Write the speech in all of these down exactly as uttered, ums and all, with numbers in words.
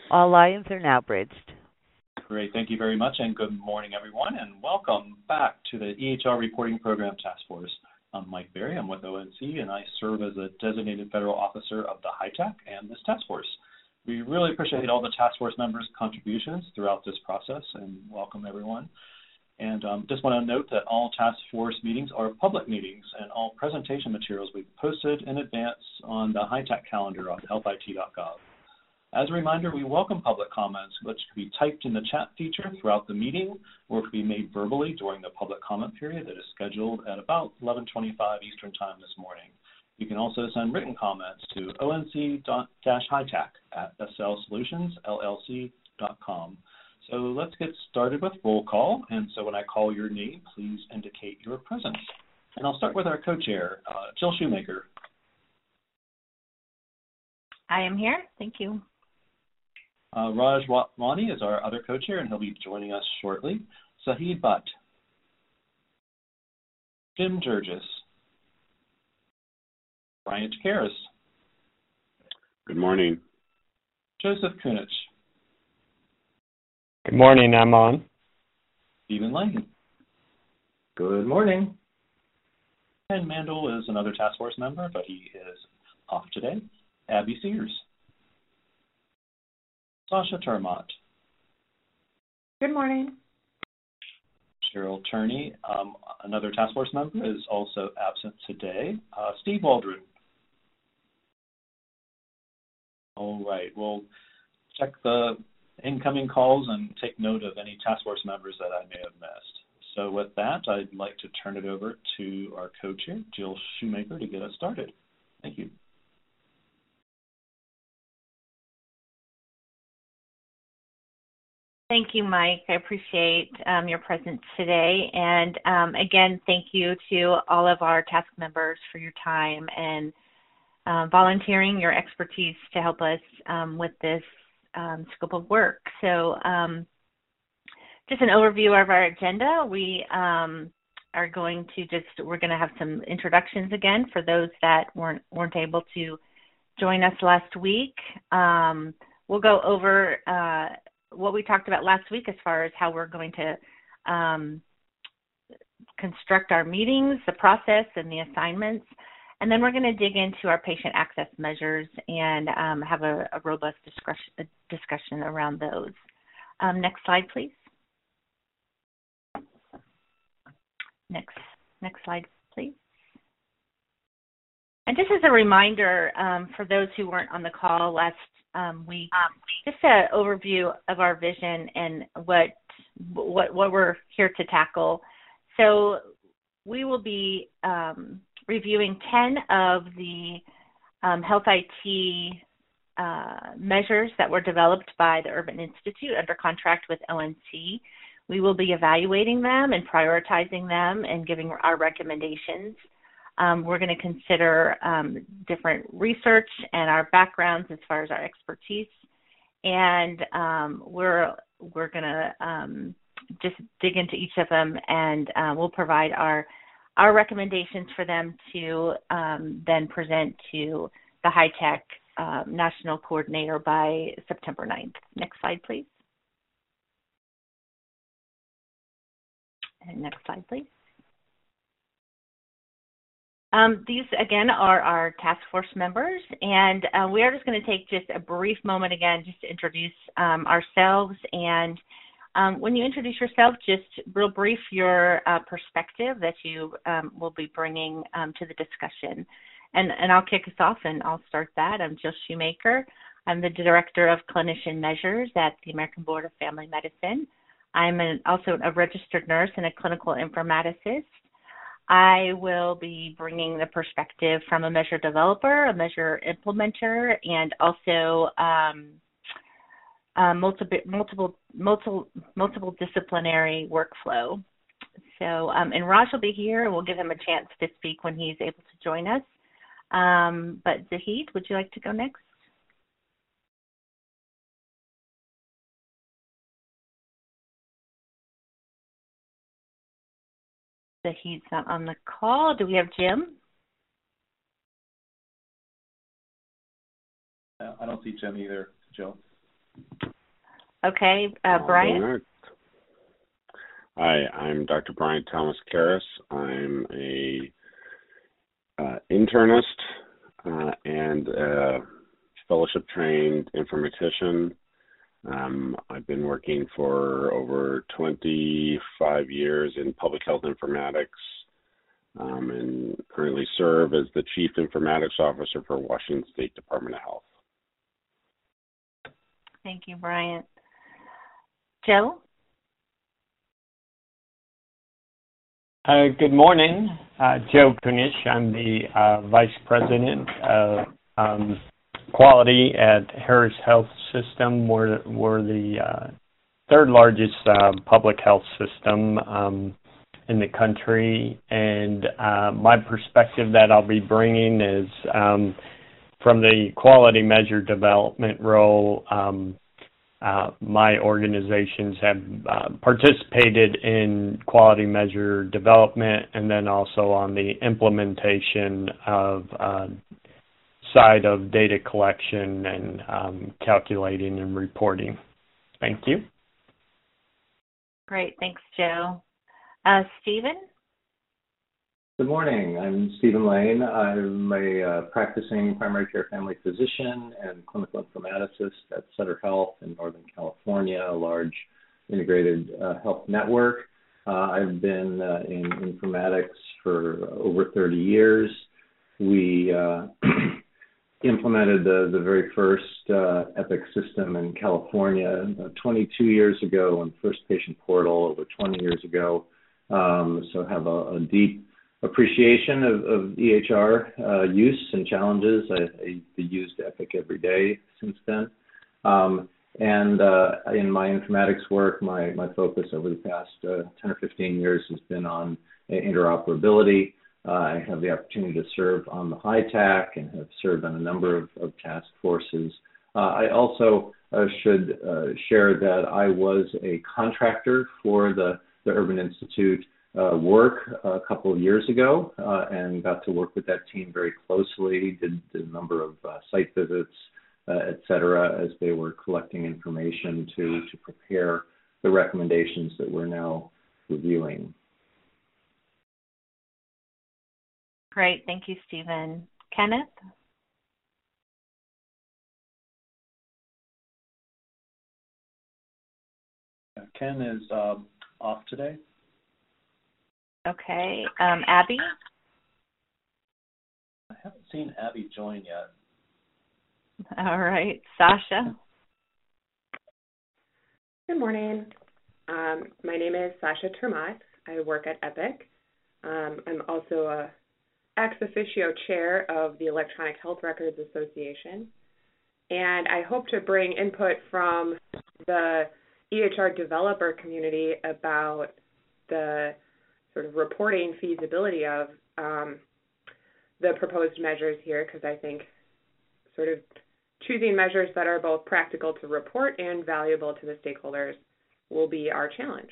All lines are now bridged. Great. Thank you very much, and good morning, everyone, and welcome back to the E H R Reporting Program Task Force. I'm Mike Berry. I'm with O N C, and I serve as a designated federal officer of the HITAC and this task force. We really appreciate all the task force members' contributions throughout this process, and welcome, everyone. And um, just want to note that all task force meetings are public meetings, and all presentation materials we've posted in advance on the HITAC calendar on health I T dot gov. As a reminder, we welcome public comments, which can be typed in the chat feature throughout the meeting, or can be made verbally during the public comment period that is scheduled at about eleven twenty-five Eastern Time this morning. You can also send written comments to O N C HITAC at S L Solutions L L C dot com. So let's get started with roll call. And so when I call your name, please indicate your presence. And I'll start with our co-chair, uh, Jill Shoemaker. I am here. Thank you. Uh, Raj Watwani is our other co-chair, and he'll be joining us shortly. Sahid Butt. Jim Jurgis. Bryant Karras. Good morning. Joseph Kunich. Good morning, I'm on. Stephen Lane. Good morning. And Mandel is another task force member, but he is off today. Abby Sears. Sasha Termont. Good morning. Cheryl Turney, um, another task force member, is also absent today. Uh, Steve Waldron. All right, we'll check the incoming calls and take note of any task force members that I may have missed. So with that, I'd like to turn it over to our co-chair, Jill Shoemaker, to get us started. Thank you. Thank you, Mike. I appreciate um, your presence today. And um, again, thank you to all of our task members for your time and uh, volunteering your expertise to help us um, with this um, scope of work. So um, just an overview of our agenda. We um, are going to just, we're going to have some introductions again for those that weren't, weren't able to join us last week. Um, we'll go over uh, what we talked about last week as far as how we're going to um, construct our meetings, the process, and the assignments. And then we're going to dig into our patient access measures and um, have a, a robust discussion, discussion around those. Um, next slide, please. Next, next slide, please. And just as a reminder, um, for those who weren't on the call last Um, we just an overview of our vision and what what what we're here to tackle. So we will be um, reviewing ten of the um, health I T uh, measures that were developed by the Urban Institute under contract with O N C. We will be evaluating them and prioritizing them and giving our recommendations. Um, we're going to consider um, different research and our backgrounds as far as our expertise, and um, we're we're going to um, just dig into each of them, and uh, we'll provide our our recommendations for them to um, then present to the HITAC um, National Coordinator by September ninth. Next slide, please. And next slide, please. Um, these, again, are our task force members, and uh, we are just going to take just a brief moment again just to introduce um, ourselves. And um, when you introduce yourself, just real brief your uh, perspective that you um, will be bringing um, to the discussion. And, and I'll kick us off, and I'll start that. I'm Jill Shoemaker. I'm the Director of Clinician Measures at the American Board of Family Medicine. I'm an, also a registered nurse and a clinical informaticist. I will be bringing the perspective from a measure developer, a measure implementer, and also um, uh, multiple, multiple, multiple, multiple disciplinary workflow. So, um, and Raj will be here, and we'll give him a chance to speak when he's able to join us. Um, but Zahid, would you like to go next? Zahid's not on the call. Do we have Jim? Uh, I don't see Jim either, Jill. Okay, uh, Brian? All right. Hi, I'm Doctor Brian Thomas Karras. I'm a uh, internist uh, and a fellowship-trained informatician. Um, I've been working for over twenty-five years in public health informatics um, and currently serve as the Chief Informatics Officer for Washington State Department of Health. Thank you, Brian. Joe? Uh, good morning. Uh, Joe Kunish. I'm the uh, Vice President of um, Quality at Harris Health System. We're, we're the uh, third largest uh, public health system um, in the country. And uh, my perspective that I'll be bringing is um, from the quality measure development role. Um, Uh, my organizations have uh, participated in quality measure development and then also on the implementation of uh, side of data collection and um, calculating and reporting. Thank you. Great. Thanks, Joe. Uh, Stephen? Good morning. I'm Stephen Lane. I'm a uh, practicing primary care family physician and clinical informaticist at Sutter Health in Northern California, a large integrated uh, health network. Uh, I've been uh, in informatics for over thirty years. We uh, implemented the, the very first uh, Epic system in California uh, twenty-two years ago, and first patient portal over twenty years ago. Um, so have a, a deep appreciation of, of E H R uh, use and challenges. I, I used Epic every day since then. Um, and uh, in my informatics work, my, my focus over the past uh, ten or fifteen years has been on interoperability. Uh, I have the opportunity to serve on the HITAC and have served on a number of, of task forces. Uh, I also uh, should uh, share that I was a contractor for the, the Urban Institute Uh, work a couple of years ago uh, and got to work with that team very closely, did, did a number of uh, site visits, uh, et cetera, as they were collecting information to, to prepare the recommendations that we're now reviewing. Great. Thank you, Stephen. Kenneth? Ken is um, off today. Okay. Um, Abby? I haven't seen Abby join yet. All right. Sasha? Good morning. Um, my name is Sasha Termas. I work at Epic. Um, I'm also a ex officio chair of the Electronic Health Records Association. And I hope to bring input from the E H R developer community about the sort of reporting feasibility of um, the proposed measures here, because I think sort of choosing measures that are both practical to report and valuable to the stakeholders will be our challenge.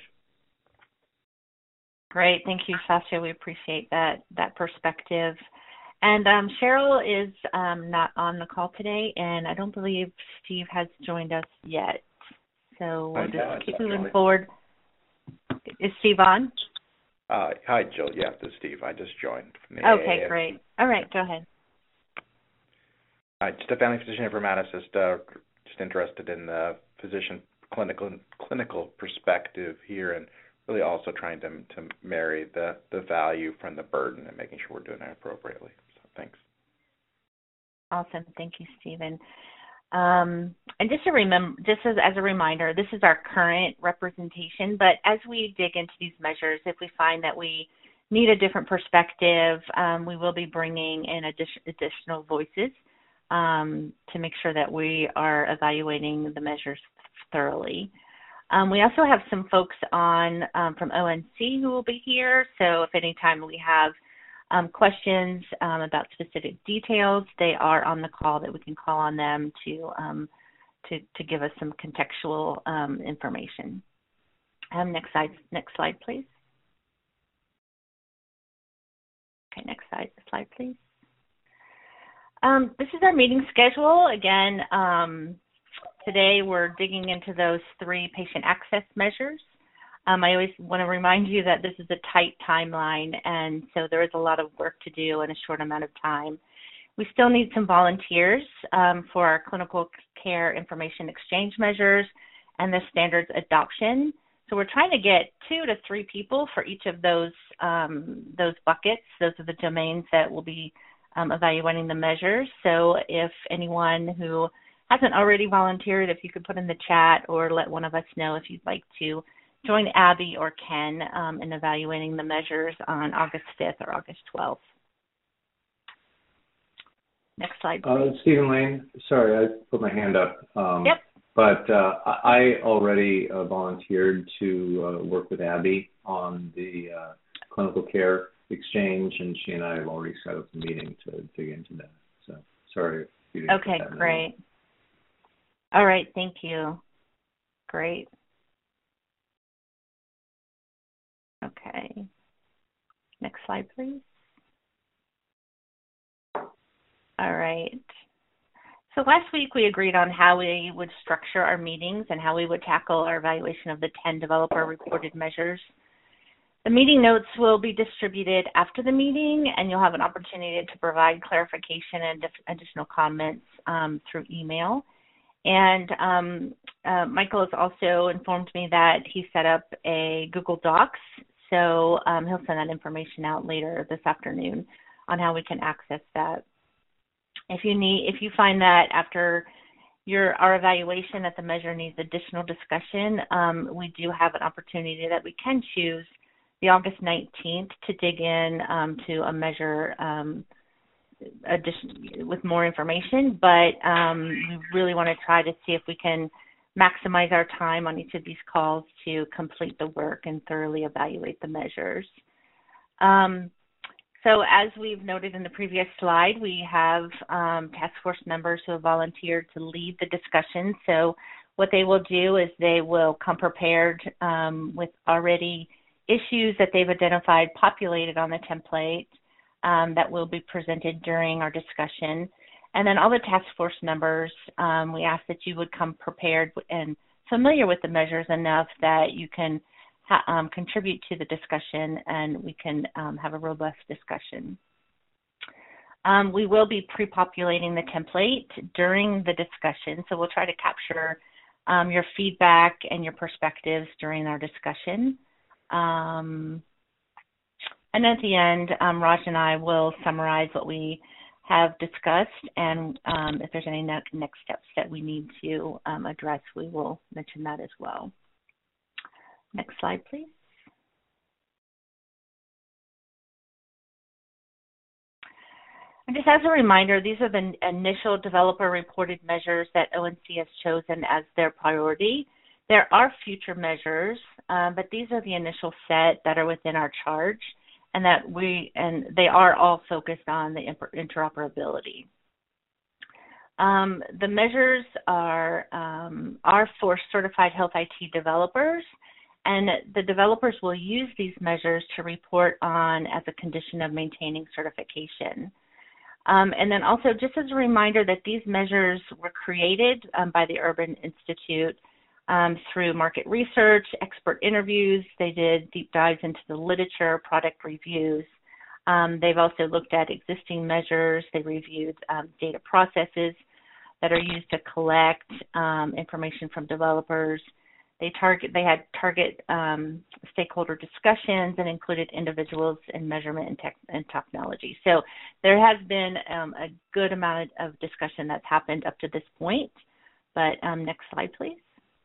Great. Thank you, Sasha. We appreciate that that perspective. And um, Cheryl is um, not on the call today, and I don't believe Steve has joined us yet. So we'll just keep moving forward. Is Steve on? Uh, hi, Jill. Yeah, this is Steve. I just joined. From the okay, A A A. Great. All right, go ahead. Uh, just a family physician informaticist, uh, just interested in the physician clinical clinical perspective here, and really also trying to to marry the, the value from the burden and making sure we're doing it appropriately. So thanks. Awesome. Thank you, Stephen. Um, and just to remember, just as, as a reminder, this is our current representation, but as we dig into these measures, if we find that we need a different perspective, um, we will be bringing in addition, additional voices um, to make sure that we are evaluating the measures thoroughly. Um, we also have some folks on um, from O N C who will be here, so if any time we have Um, questions um, about specific details, they are on the call that we can call on them to um, to, to give us some contextual um, information. Um, next slide, next slide, please. Okay, next slide, slide, please. Um, this is our meeting schedule. Again, um, today we're digging into those three patient access measures. Um, I always want to remind you that this is a tight timeline, and so there is a lot of work to do in a short amount of time. We still need some volunteers um, for our clinical care information exchange measures and the standards adoption. So we're trying to get two to three people for each of those um, those buckets. Those are the domains that will be um, evaluating the measures. So if anyone who hasn't already volunteered, if you could put in the chat or let one of us know if you'd like to join Abby or Ken um, in evaluating the measures on August fifth or August twelfth. Next slide, please. Uh, Stephen Lane, sorry, I put my hand up. Um, yep. But uh, I already uh, volunteered to uh, work with Abby on the uh, clinical care exchange, and she and I have already set up a meeting to dig into that. So sorry if you didn't Okay, get that great. All right, thank you. Great. Okay. Next slide, please. All right. So last week we agreed on how we would structure our meetings and how we would tackle our evaluation of the ten developer reported measures. The meeting notes will be distributed after the meeting, and you'll have an opportunity to provide clarification and additional comments um, through email. And um, uh, Michael has also informed me that he set up a Google Docs, so um, he'll send that information out later this afternoon on how we can access that. If you need, if you find that after your our evaluation that the measure needs additional discussion, um, we do have an opportunity that we can choose the August nineteenth to dig in um, to a measure um, addition, with more information. But um, we really want to try to see if we can maximize our time on each of these calls to complete the work and thoroughly evaluate the measures. Um, So as we've noted in the previous slide, we have um, task force members who have volunteered to lead the discussion. So what they will do is they will come prepared um, with already issues that they've identified populated on the template um, that will be presented during our discussion. And then all the task force members, um, we ask that you would come prepared and familiar with the measures enough that you can Um, contribute to the discussion, and we can um, have a robust discussion. Um, we will be pre-populating the template during the discussion, so we'll try to capture um, your feedback and your perspectives during our discussion. Um, and at the end, um, Raj and I will summarize what we have discussed, and um, if there's any ne- next steps that we need to um, address, we will mention that as well. Next slide, please. And just as a reminder, these are the initial developer reported measures that O N C has chosen as their priority. There are future measures, um, but these are the initial set that are within our charge, and that we and they are all focused on the interoperability. Um, the measures are um, are for certified health I T developers. And the developers will use these measures to report on as a condition of maintaining certification. Um, and then also, just as a reminder that these measures were created um, by the Urban Institute um, through market research, expert interviews. They did deep dives into the literature, product reviews. Um, they've also looked at existing measures. They reviewed um, data processes that are used to collect um, information from developers. They target. They had target um, stakeholder discussions and included individuals in measurement and, tech, and technology. So there has been um, a good amount of discussion that's happened up to this point. But um, next slide, please.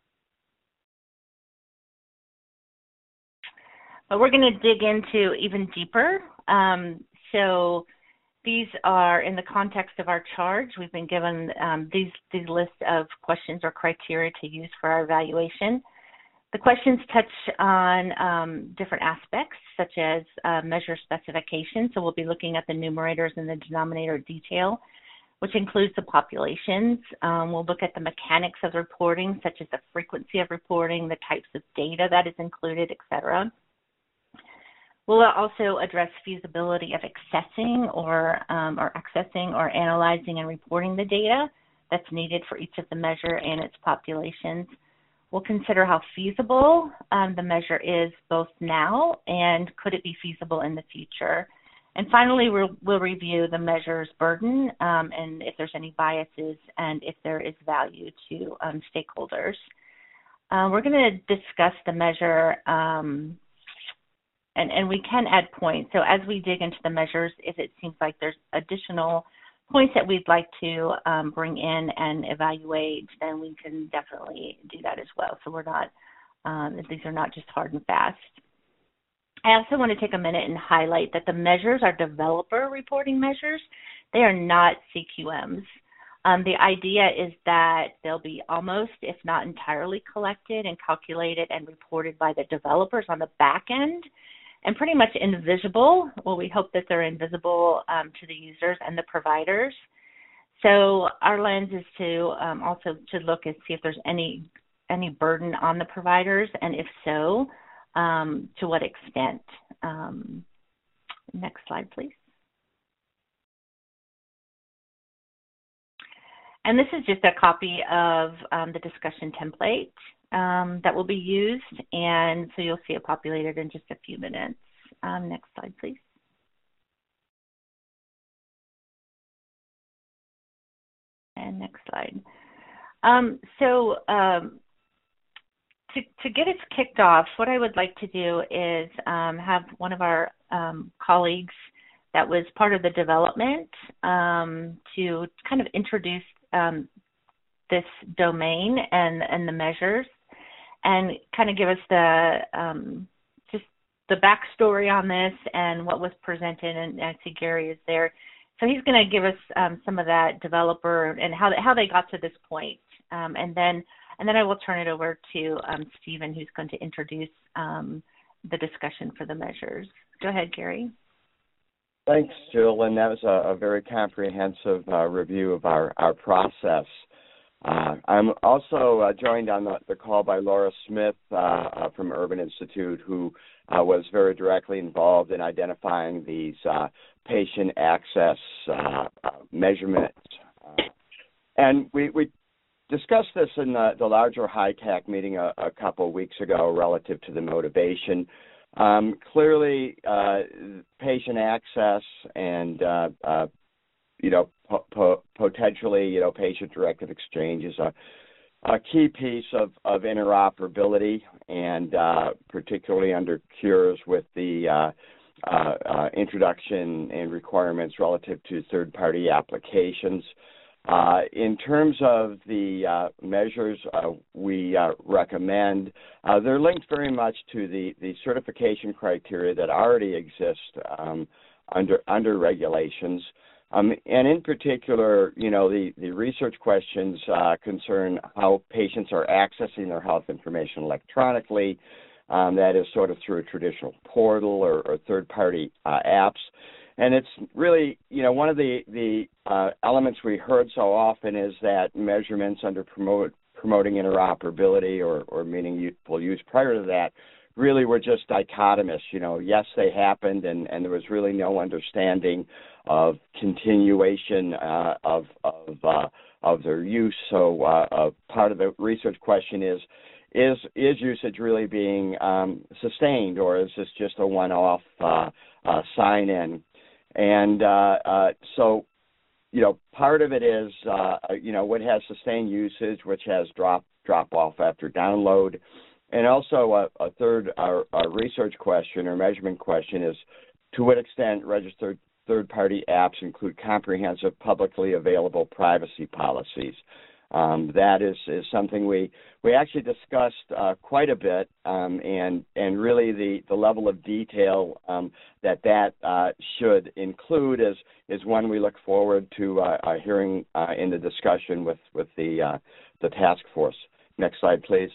But we're going to dig into even deeper. Um, so these are in the context of our charge. We've been given um, these, these lists of questions or criteria to use for our evaluation. The questions touch on um, different aspects, such as uh, measure specification. So we'll be looking at the numerators and the denominator detail, which includes the populations. Um, we'll look at the mechanics of reporting, such as the frequency of reporting, the types of data that is included, et cetera. We'll also address feasibility of accessing or, um, or accessing or analyzing and reporting the data. that's needed for each of the measure and its populations. We'll consider how feasible um, the measure is both now and could it be feasible in the future. And finally, we'll, we'll review the measure's burden um, and if there's any biases and if there is value to um, stakeholders. Uh, we're going to discuss the measure, um, and, and we can add points. So as we dig into the measures, if it seems like there's additional points that we'd like to um, bring in and evaluate, then we can definitely do that as well. So we're not, um, these are not just hard and fast. I also want to take a minute and highlight that the measures are developer reporting measures. They are not C Q Ms. Um, the idea is that they'll be almost, if not entirely, collected and calculated and reported by the developers on the back end, and pretty much invisible. Well, we hope that they're invisible um, to the users and the providers. So our lens is to um, also to look and see if there's any any burden on the providers, and if so, um, to what extent. Um, next slide, please. And this is just a copy of um, the discussion template um, that will be used, and so you'll see it populated in just a few minutes. Um, next slide, please. And next slide. Um, so um, to, to get us kicked off, what I would like to do is um, have one of our um, colleagues that was part of the development um, to kind of introduce um, this domain and, and the measures, and kind of give us the um, just the backstory on this and what was presented. And I see Gary is there, so he's going to give us um, some of that developer and how how they got to this point, um, and then and then I will turn it over to um, Stephen, who's going to introduce um, the discussion for the measures. Go ahead, Gary. Thanks, Jill, and that was a, a very comprehensive uh, review of our, our process. Uh, I'm also uh, joined on the, the call by Laura Smith uh, uh, from Urban Institute, who uh, was very directly involved in identifying these uh, patient access uh, uh, measurements. Uh, and we, we discussed this in the, the larger H I T A C meeting a, a couple of weeks ago relative to the motivation. Um, clearly, uh, patient access and, uh, uh, you know, po- po- potentially, you know, patient-directed exchange is a, a key piece of, of interoperability, and uh, particularly under cures with the uh, uh, uh, introduction and requirements relative to third-party applications. Uh, in terms of the uh, measures uh, we uh, recommend, uh, they're linked very much to the, the certification criteria that already exist um, under under regulations. Um, and in particular, you know, the, the research questions uh, concern how patients are accessing their health information electronically, um, that is sort of through a traditional portal or, or third-party uh, apps. And it's really, you know, one of the, the uh, elements we heard so often is that measurements under promote, promoting interoperability or, or meaningful use prior to that really were just dichotomous. You know, yes, they happened, and, and there was really no understanding of continuation uh, of of, uh, of their use. So uh, uh, part of the research question is, is is usage really being um, sustained, or is this just a one-off uh, uh, sign-in? And uh, uh, so, you know, part of it is, uh, you know, what has sustained usage, which has drop drop off after download. And also a, a third a, a research question or measurement question is, to what extent registered third-party apps include comprehensive publicly available privacy policies? Um, that is, is something we, we actually discussed uh, quite a bit, um, and and really the, the level of detail um, that that uh, should include is is one we look forward to uh, uh, hearing uh, in the discussion with with the uh, the task force. Next slide, please.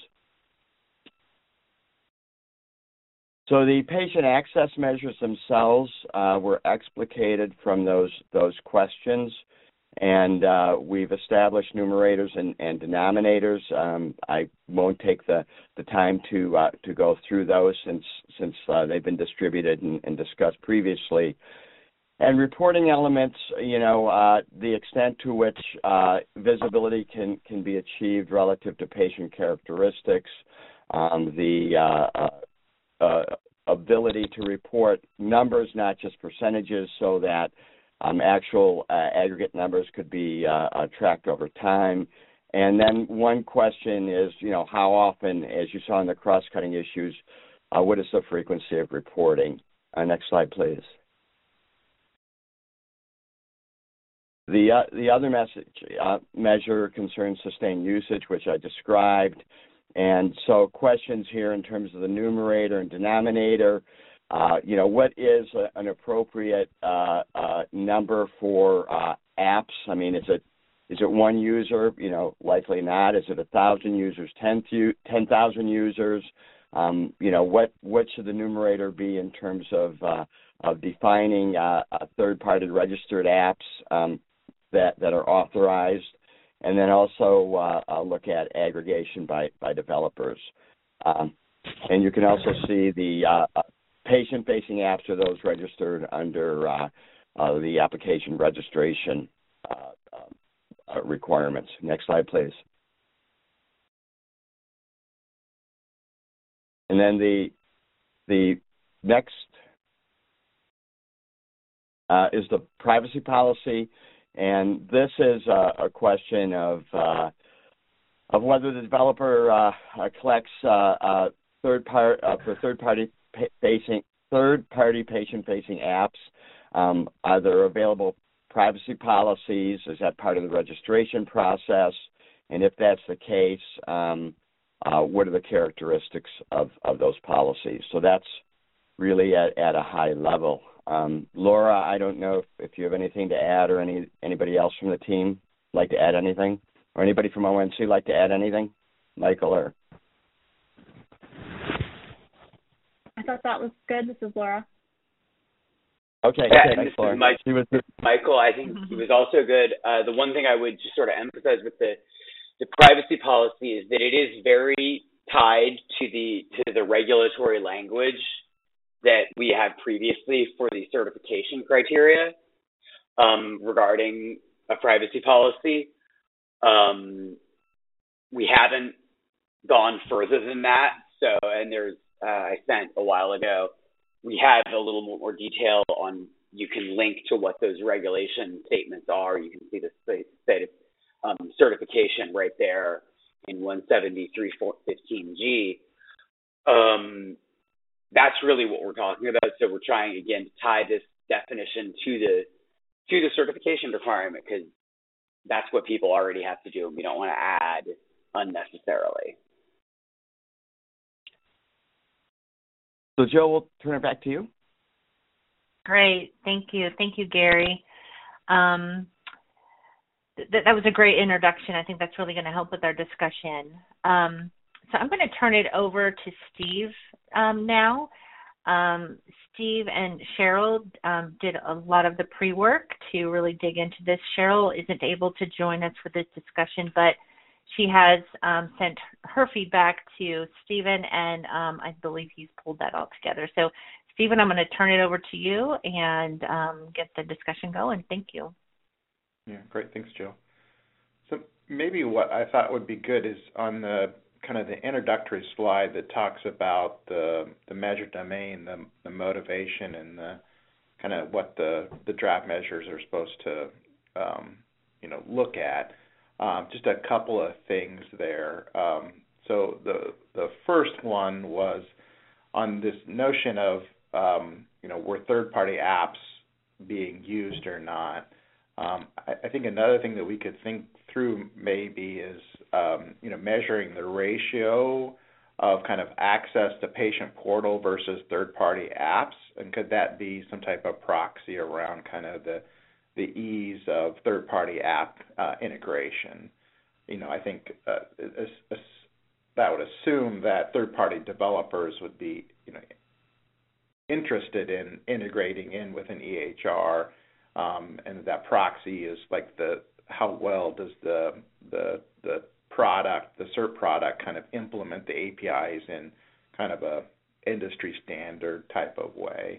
So the patient access measures themselves uh, were explicated from those those questions. And uh, we've established numerators and, and denominators. Um, I won't take the, the time to uh, to go through those since since uh, they've been distributed and, and discussed previously. And reporting elements, you know, uh, the extent to which uh, visibility can, can be achieved relative to patient characteristics, um, the uh, uh, uh, ability to report numbers, not just percentages, so that um, actual uh, aggregate numbers could be uh, uh, tracked over time. And then one question is, you know, how often, as you saw in the cross-cutting issues, uh, what is the frequency of reporting? Uh, next slide, please. The uh, the other message uh, measure concerns sustained usage, which I described. And so questions here in terms of the numerator and denominator, uh, you know, what is a, an appropriate uh, uh, number for uh, apps? I mean, is it is it one user? You know, likely not. Is it one thousand users, ten thousand users? Um, you know, what, what should the numerator be in terms of, uh, of defining uh, third-party registered apps um, that, that are authorized? And then also uh, uh, look at aggregation by, by developers. Um, and you can also see the uh, patient-facing apps are those registered under uh, uh, the application registration uh, uh, requirements. Next slide, please. And then the the next uh, is the privacy policy. And this is a, a question of uh, of whether the developer uh, collects uh, uh, third part uh, for third party facing third party patient facing apps. Um, are there available privacy policies? Is that part of the registration process? And if that's the case, um, uh, what are the characteristics of, of those policies? So that's really at, at a high level. Um, Laura, I don't know if, if you have anything to add, or any anybody else from the team like to add anything, or anybody from O N C like to add anything, Michael or. I thought that was good. This is Laura. Okay. Yeah, okay and this Laura. Is Mike, was Michael, I think it was also good. Uh, the one thing I would just sort of emphasize with the the privacy policy is that it is very tied to the to the regulatory language that we had previously for the certification criteria um, regarding a privacy policy. Um, we haven't gone further than that. So, and there's, uh, I sent a while ago, we have a little more detail on, you can link to what those regulation statements are. You can see the state of um, certification right there in one seventy-three fifteen G. Um, That's really what we're talking about. So we're trying, again, to tie this definition to the to the certification requirement, because that's what people already have to do, and we don't want to add unnecessarily. So, Joe, we'll turn it back to you. Great. Thank you. Thank you, Gary. Um, th- that was a great introduction. I think that's really going to help with our discussion. Um, So I'm going to turn it over to Steve um, now. Um, Steve and Cheryl um, did a lot of the pre-work to really dig into this. Cheryl isn't able to join us for this discussion, but she has um, sent her feedback to Stephen, and um, I believe he's pulled that all together. So, Stephen, I'm going to turn it over to you and um, get the discussion going. Thank you. Yeah, great. Thanks, Jill. So maybe what I thought would be good is on the kind of the introductory slide that talks about the the measure domain, the, the motivation, and the kind of what the, the draft measures are supposed to um, you know look at. Um, just a couple of things there. Um, so the the first one was on this notion of um, you know were third-party apps being used or not. Um, I, I think another thing that we could think through maybe is um, you know measuring the ratio of kind of access to patient portal versus third-party apps, and could that be some type of proxy around kind of the the ease of third-party app uh, integration? You know, I think uh, as, as that would assume that third-party developers would be you know interested in integrating in with an E H R. Um, and that proxy is like the how well does the the the product, the cert product, kind of implement the A P Is in kind of a industry standard type of way.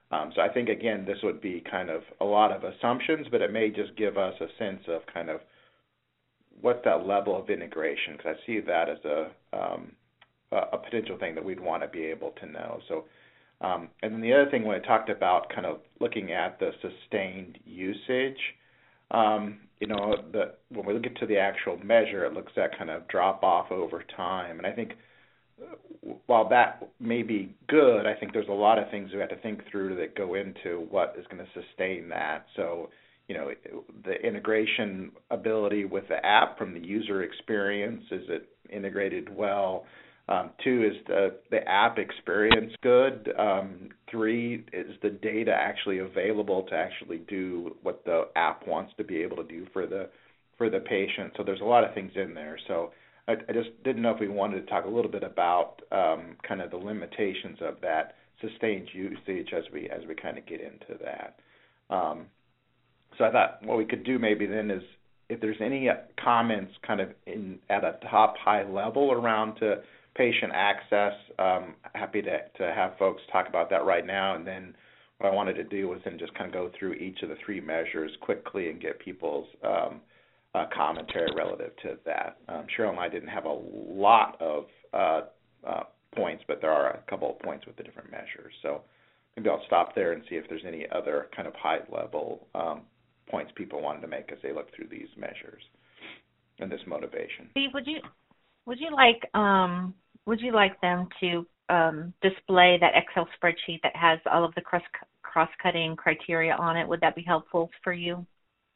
Um, so I think, again, this would be kind of a lot of assumptions, but it may just give us a sense of kind of what's that level of integration, because I see that as a, um, a potential thing that we'd want to be able to know. So, um, and then the other thing when I talked about kind of looking at the sustained usage, um, you know, the, when we look into the actual measure, it looks at kind of drop off over time. And I think while that may be good, I think there's a lot of things we have to think through that go into what is going to sustain that. So, you know, the integration ability with the app from the user experience, is it integrated well? Um, two, is the, the app experience good? Um, three, is the data actually available to actually do what the app wants to be able to do for the for the patient? So there's a lot of things in there. So I, I just didn't know if we wanted to talk a little bit about um, kind of the limitations of that sustained usage as we as we kind of get into that. Um, so I thought what we could do maybe then is if there's any comments kind of in at a top high level around to patient access, um, happy to, to have folks talk about that right now. And then what I wanted to do was then just kind of go through each of the three measures quickly and get people's um, uh, commentary relative to that. Um, Cheryl and I didn't have a lot of uh, uh, points, but there are a couple of points with the different measures. So maybe I'll stop there and see if there's any other kind of high-level um, points people wanted to make as they look through these measures and this motivation. Steve, would you would you like um, would you like them to um, display that Excel spreadsheet that has all of the cross cross-cutting criteria on it? Would that be helpful for you?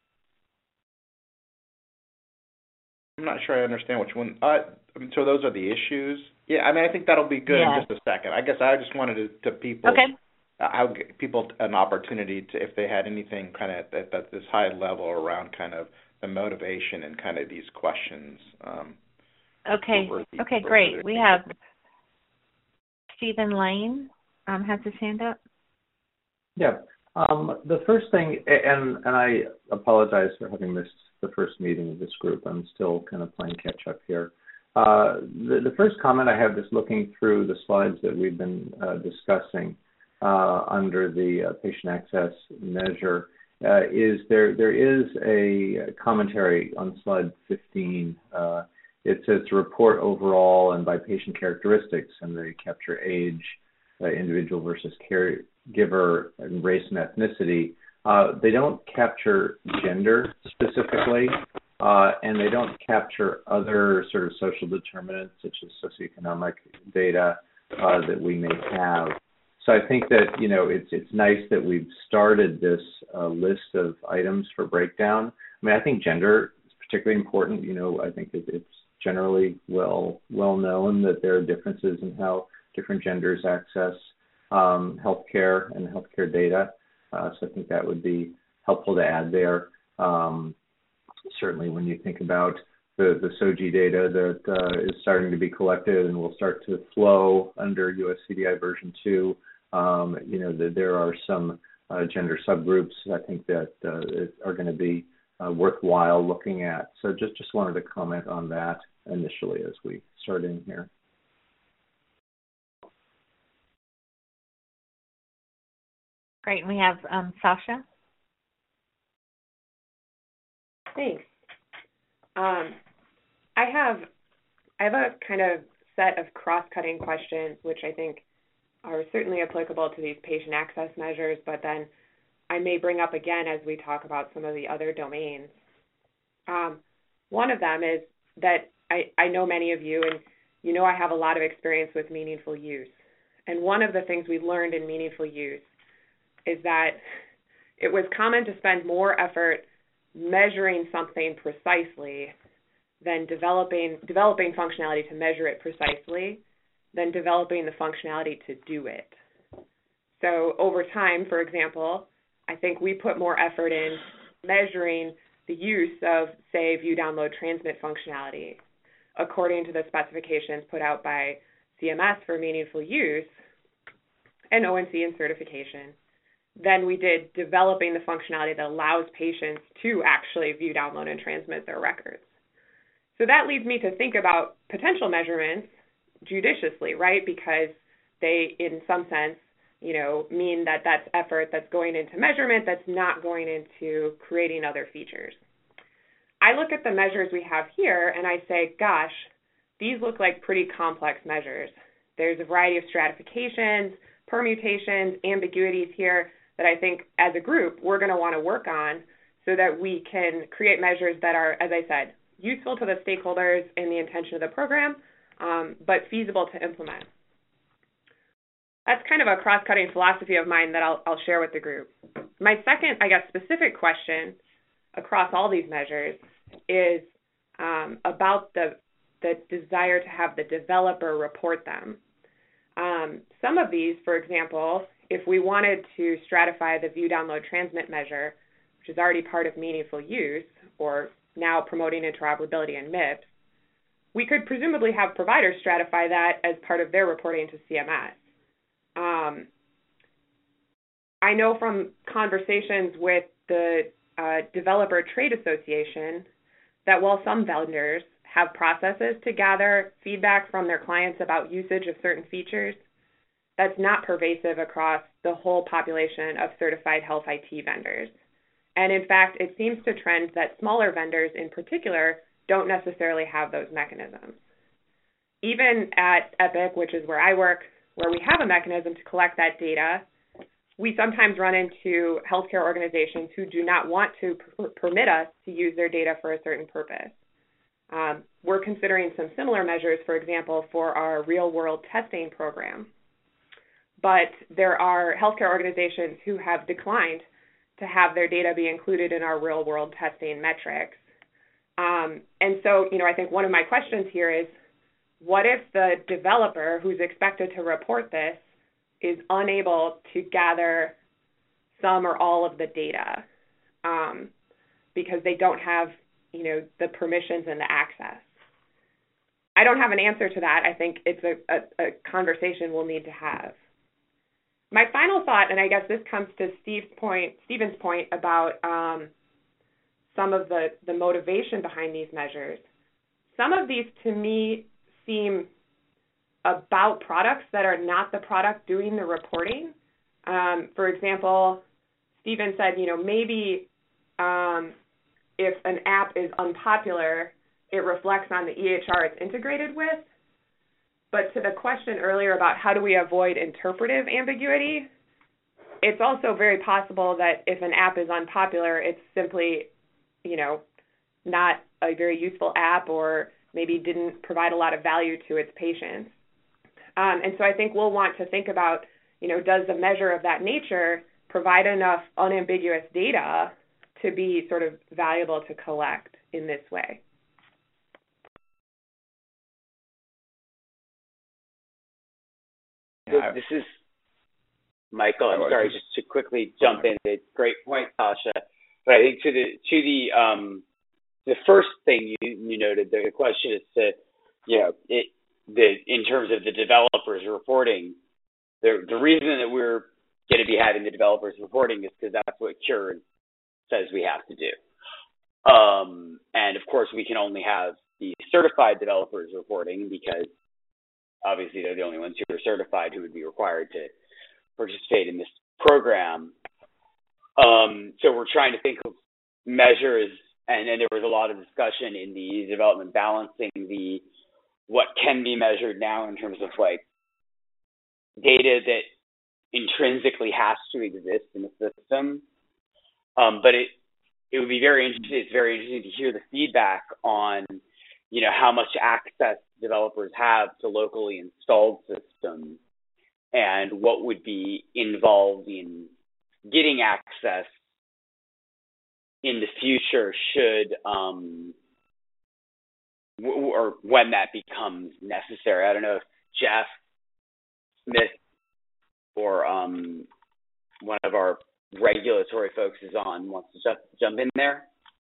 I'm not sure I understand which one. Uh, so those are the issues? Yeah, I mean, I think that'll be good yeah. in just a second. I guess I just wanted to, to people, okay. uh, I'll give people an opportunity to, if they had anything kind of at, at this high level around kind of the motivation and kind of these questions. Um, okay, the, okay, great. We have Stephen Lane um, has his hand up. Yeah. Um, the first thing, and, and I apologize for having missed the first meeting of this group. I'm still kind of playing catch up here. Uh, the, the first comment I have is looking through the slides that we've been uh, discussing uh, under the uh, patient access measure. Uh, is there there is a commentary on slide fifteen. Uh, it says to report overall and by patient characteristics, and they capture age, uh, individual versus caregiver, and race and ethnicity. Uh, they don't capture gender specifically, uh, and they don't capture other sort of social determinants such as socioeconomic data uh, that we may have. So I think that, you know, it's it's nice that we've started this uh, list of items for breakdown. I mean, I think gender is particularly important. You know, I think it, it's generally well well known that there are differences in how different genders access um, healthcare and healthcare data. Uh, so I think that would be helpful to add there. Um, certainly when you think about the, the S O G I data that uh, is starting to be collected and will start to flow under U S C D I version two, um, you know, the, there are some uh, gender subgroups I think that uh, are going to be uh, worthwhile looking at. So just, just wanted to comment on that initially as we start in here. Great. We have um, Sasha. Thanks. Um, I have I have a kind of set of cross-cutting questions, which I think are certainly applicable to these patient access measures, but then I may bring up again as we talk about some of the other domains. Um, one of them is that I, I know many of you, and you know I have a lot of experience with meaningful use. And one of the things we learned in meaningful use is that it was common to spend more effort measuring something precisely than developing developing functionality to measure it precisely than developing the functionality to do it. So over time, for example, I think we put more effort in measuring the use of, say, view, download, transmit functionality according to the specifications put out by C M S for meaningful use and O N C and certification. Then we did developing the functionality that allows patients to actually view, download, and transmit their records. So that leads me to think about potential measurements judiciously, right? Because they, in some sense, you know, mean that that's effort that's going into measurement that's not going into creating other features. I look at the measures we have here and I say, gosh, these look like pretty complex measures. There's a variety of stratifications, permutations, ambiguities here that I think as a group we're going to want to work on so that we can create measures that are, as I said, useful to the stakeholders in the intention of the program, um, but feasible to implement. That's kind of a cross-cutting philosophy of mine that I'll, I'll share with the group. My second, I guess, specific question across all these measures is um, about the, the desire to have the developer report them. Um, some of these, for example, if we wanted to stratify the view, download, transmit measure, which is already part of meaningful use, or now promoting interoperability in M I P S, we could presumably have providers stratify that as part of their reporting to C M S. Um, I know from conversations with the uh, Developer Trade Association that while some vendors have processes to gather feedback from their clients about usage of certain features, that's not pervasive across the whole population of certified health I T vendors. And in fact, it seems to trend that smaller vendors in particular don't necessarily have those mechanisms. Even at Epic, which is where I work, where we have a mechanism to collect that data, we sometimes run into healthcare organizations who do not want to per- permit us to use their data for a certain purpose. Um, we're considering some similar measures, for example, for our real-world testing program. But there are healthcare organizations who have declined to have their data be included in our real-world testing metrics. Um, and so, you know, I think one of my questions here is, what if the developer who's expected to report this is unable to gather some or all of the data um, because they don't have, you know, the permissions and the access? I don't have an answer to that. I think it's a, a, a conversation we'll need to have. My final thought, and I guess this comes to Steve's point, Stephen's point about um, some of the, the motivation behind these measures. Some of these, to me, seem about products that are not the product doing the reporting. Um, for example, Stephen said, you know, maybe um, if an app is unpopular, it reflects on the E H R it's integrated with. But to the question earlier about how do we avoid interpretive ambiguity, it's also very possible that if an app is unpopular, it's simply, you know, not a very useful app or maybe didn't provide a lot of value to its patients. Um, and so I think we'll want to think about, you know, does the measure of that nature provide enough unambiguous data to be sort of valuable to collect in this way? Yeah, this is Michael. I'm sorry, just to quickly jump in. It's a great point, Tasha. But I think to the to the um, the first thing you, you noted, the question is to, you know, it the in terms of the developers reporting, the the reason that we're going to be having the developers reporting is because that's what Cure says we have to do. Um, and of course, we can only have the certified developers reporting because obviously they're the only ones who are certified who would be required to participate in this program. Um, so we're trying to think of measures, and then there was a lot of discussion in the development balancing the what can be measured now in terms of like data that intrinsically has to exist in the system. Um, but it it would be very interesting. It's very interesting to hear the feedback on, you know, how much access developers have to locally installed systems and what would be involved in getting access in the future should um, w- or when that becomes necessary. I don't know if Jeff Smith or um, one of our regulatory folks is on, wants to jump, jump in there.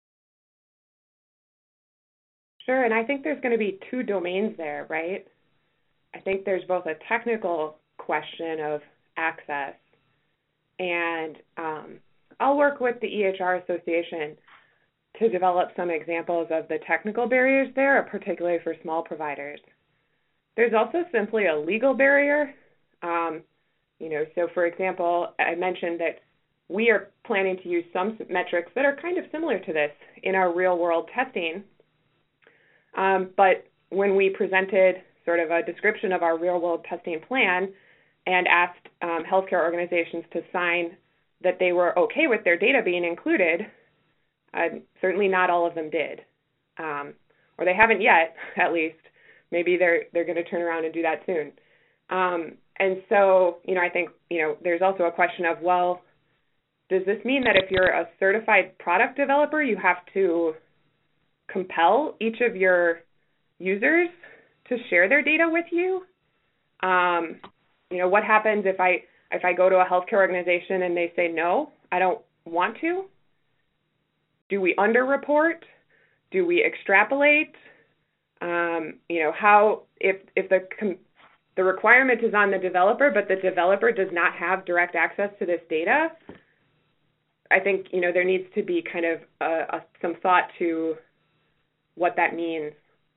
Sure, and I think there's going to be two domains there, right? I think there's both a technical question of access, and um, I'll work with the E H R Association to develop some examples of the technical barriers there, particularly for small providers. There's also simply a legal barrier. Um, You know, so for example, I mentioned that we are planning to use some metrics that are kind of similar to this in our real-world testing. Um, but when we presented sort of a description of our real-world testing plan and asked um, healthcare organizations to sign that they were okay with their data being included, uh, certainly not all of them did, um, or they haven't yet, at least. Maybe they're they're going to turn around and do that soon. Um, and so, you know, I think, you know, there's also a question of, well, does this mean that if you're a certified product developer, you have to compel each of your users to share their data with you? Um, you know, what happens if I if I go to a healthcare organization and they say, no, I don't want to? Do we underreport? Do we extrapolate? Um, you know, how if if the com- the requirement is on the developer, but the developer does not have direct access to this data, I think, you know, there needs to be kind of uh, a, some thought to what that means.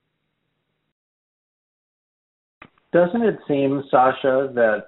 Doesn't it seem, Sasha, that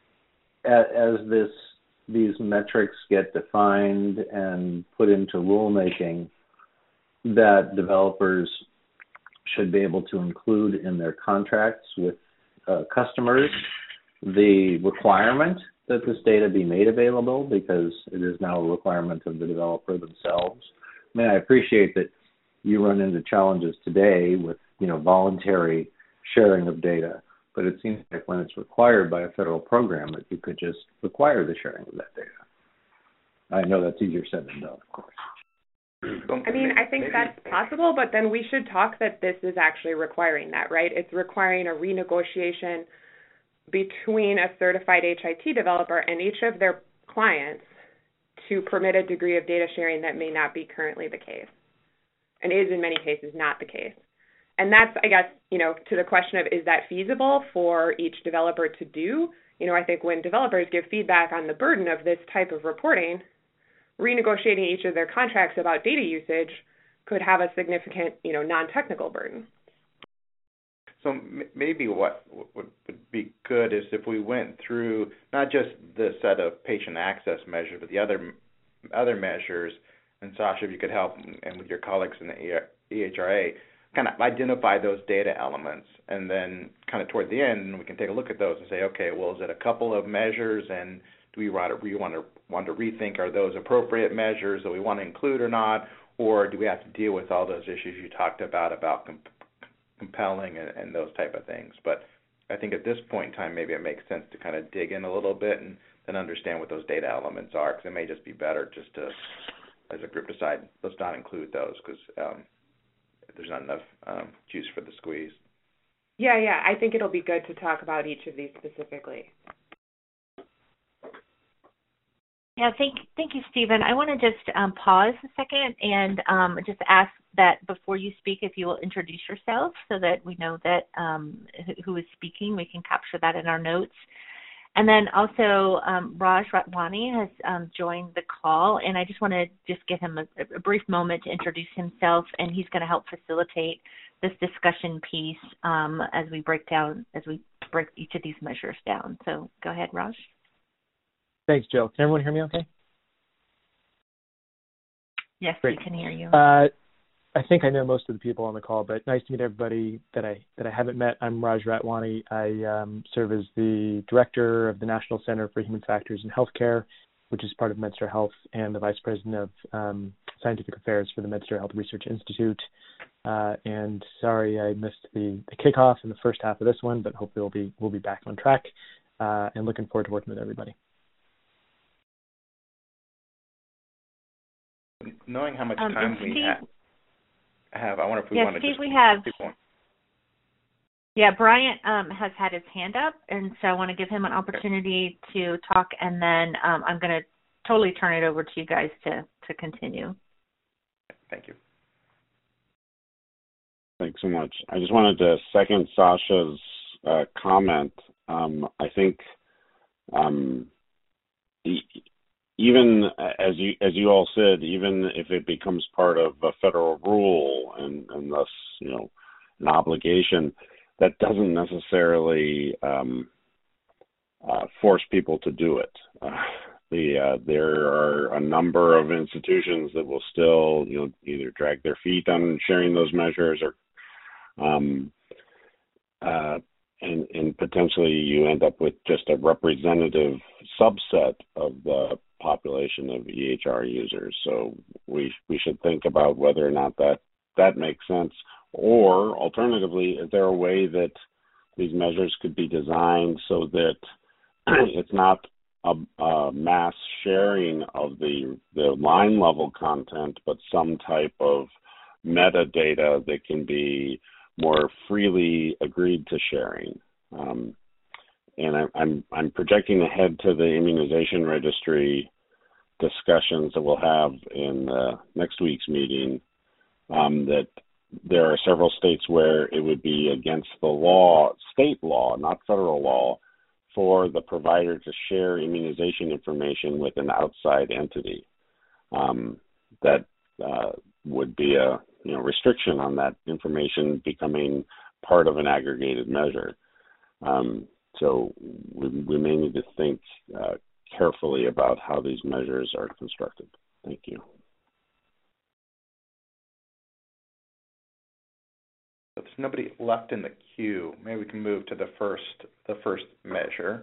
as this these metrics get defined and put into rulemaking, that developers should be able to include in their contracts with uh, customers the requirement that this data be made available, because it is now a requirement of the developer themselves? I mean, I appreciate that you run into challenges today with, you know, voluntary sharing of data, but it seems like when it's required by a federal program that you could just require the sharing of that data. I know that's easier said than done, of course. I mean, I think that's possible, but then we should talk that this is actually requiring that, right? It's requiring a renegotiation between a certified H I T developer and each of their clients to permit a degree of data sharing that may not be currently the case, and is in many cases not the case. And that's, I guess, you know, to the question of, is that feasible for each developer to do? You know, I think when developers give feedback on the burden of this type of reporting, renegotiating each of their contracts about data usage could have a significant, you know, non-technical burden. So m- maybe what would, would be good is if we went through not just the set of patient access measures, but the other other measures, and Sasha, if you could help, and with your colleagues in the E H R A, kind of identify those data elements, and then kind of toward the end, we can take a look at those and say, okay, well, is it a couple of measures, and do we want to, we want to want to rethink, are those appropriate measures that we want to include or not, or do we have to deal with all those issues you talked about, about comp- compelling and, and those type of things? But I think at this point in time, maybe it makes sense to kind of dig in a little bit and then understand what those data elements are, because it may just be better just to, as a group, decide, let's not include those, because um, there's not enough um, juice for the squeeze. Yeah, yeah, I think it'll be good to talk about each of these specifically. Yeah, thank thank you, Stephen. I want to just um, pause a second and um, just ask that before you speak, if you will introduce yourself so that we know that um, who is speaking. We can capture that in our notes. And then also, um, Raj Ratwani has um, joined the call, and I just want to just give him a, a brief moment to introduce himself, and he's going to help facilitate this discussion piece um, as we break down, as we break each of these measures down. So go ahead, Raj. Thanks, Jill. Can everyone hear me okay? Yes, Great. we can hear you. Uh, I think I know most of the people on the call, but nice to meet everybody that I that I haven't met. I'm Raj Ratwani. I um, serve as the director of the National Center for Human Factors in Healthcare, which is part of MedStar Health, and the vice president of um, scientific affairs for the MedStar Health Research Institute. Uh, and sorry I missed the, the kickoff in the first half of this one, but hopefully we'll be we'll be back on track. Uh, and looking forward to working with everybody. Knowing how much um, time Steve, we ha- have, I wonder if we yeah, want to Steve, just... we have... Yeah, Bryant um, has had his hand up, and so I want to give him an opportunity okay. to talk, and then um, I'm going to totally turn it over to you guys to, to continue. Thank you. Thanks so much. I just wanted to second Sasha's uh, comment. Um, I think um, e- even as you as you all said, even if it becomes part of a federal rule and, and thus, you know, an obligation, that doesn't necessarily um, uh, force people to do it. Uh, the uh, there are a number of institutions that will still, you know, either drag their feet on sharing those measures, or um, uh, and and potentially you end up with just a representative subset of the population of E H R users. So we we should think about whether or not that that makes sense. Or alternatively, is there a way that these measures could be designed so that it's not a, a mass sharing of the the line level content, but some type of metadata that can be more freely agreed to sharing? Um, and I, I'm I'm projecting ahead to the immunization registry discussions that we'll have in uh, next week's meeting. Um, that there are several states where it would be against the law, state law, not federal law, for the provider to share immunization information with an outside entity. Um, that uh, would be a you know restriction on that information becoming part of an aggregated measure. Um, so we, we may need to think uh, carefully about how these measures are constructed. Thank you. If there's nobody left in the queue, maybe we can move to the first the first measure.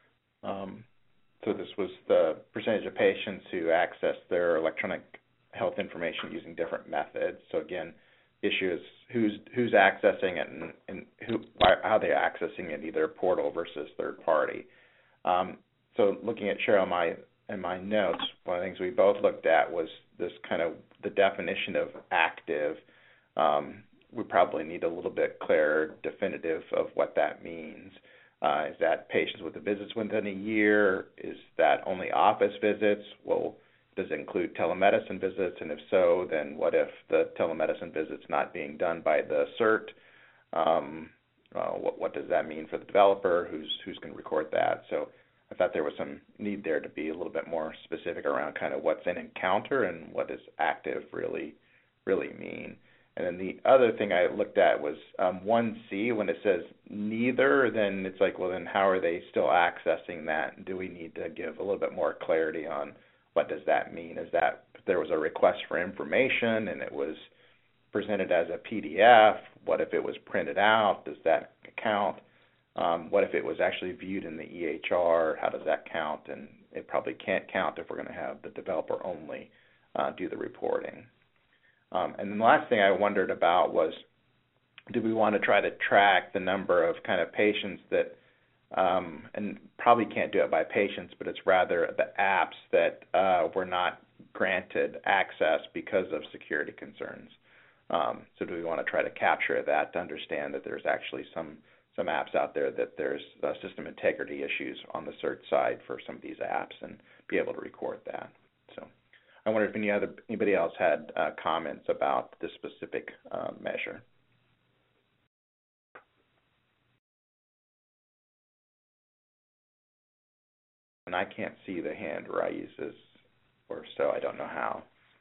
Um, so this was the percentage of patients who access their electronic health information using different methods. So again, issue is who's who's accessing it and, and who why, how they're accessing it, either portal versus third party. Um, so looking at Cheryl, my in my notes, one of the things we both looked at was this kind of the definition of active. Um, we probably need a little bit clearer, definitive of what that means. Uh, is that patients with the visits within a year? Is that only office visits? Well, does it include telemedicine visits? And if so, then what if the telemedicine visit's not being done by the CERT? Um, uh, what, what does that mean for the developer? Who's who's going to record that? So I thought there was some need there to be a little bit more specific around kind of what's an encounter and what does active really really mean. And then the other thing I looked at was um, one C, when it says neither, then it's like, well, then how are they still accessing that? And do we need to give a little bit more clarity on what does that mean? Is that if there was a request for information and it was presented as a P D F, what if it was printed out? Does that count? Um, what if it was actually viewed in the E H R? How does that count? And it probably can't count if we're going to have the developer only uh, do the reporting. Um, and then the last thing I wondered about was, do we want to try to track the number of kind of patients that, um, and probably can't do it by patients, but it's rather the apps that uh, were not granted access because of security concerns. Um, so do we want to try to capture that to understand that there's actually some, some apps out there that there's uh, system integrity issues on the CERT side for some of these apps and be able to record that? So I wonder if any other anybody else had uh, comments about this specific uh, measure. And I can't see the hand raises, or so I don't know how.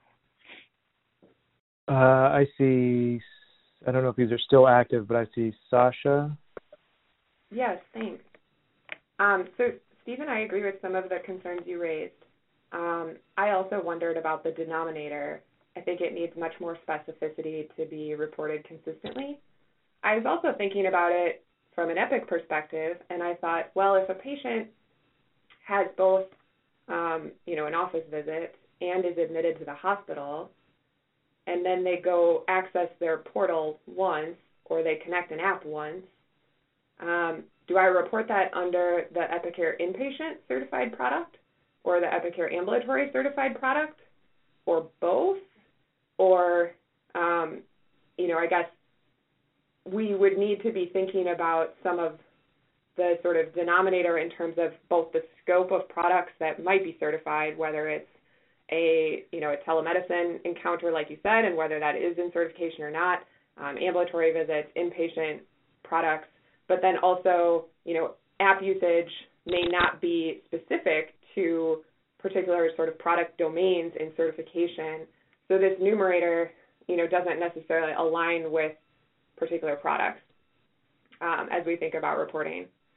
Uh, I see. I don't know if these are still active, but I see Sasha. Yes, thanks. Um, so, Stephen, I agree with some of the concerns you raised. Um, I also wondered about the denominator. I think it needs much more specificity to be reported consistently. I was also thinking about it from an Epic perspective, and I thought, well, if a patient has both, um, you know, an office visit and is admitted to the hospital, and then they go access their portal once, or they connect an app once, um, do I report that under the Epicare inpatient certified product, or the Epicare ambulatory certified product, or both? Or, um, you know, I guess we would need to be thinking about some of the sort of denominator in terms of both the scope of products that might be certified, whether it's a, you know, a telemedicine encounter, like you said, and whether that is in certification or not, um, ambulatory visits, inpatient products, but then also, you know, app usage may not be specific to particular sort of product domains in certification. So this numerator, you know, doesn't necessarily align with particular products um, as we think about reporting.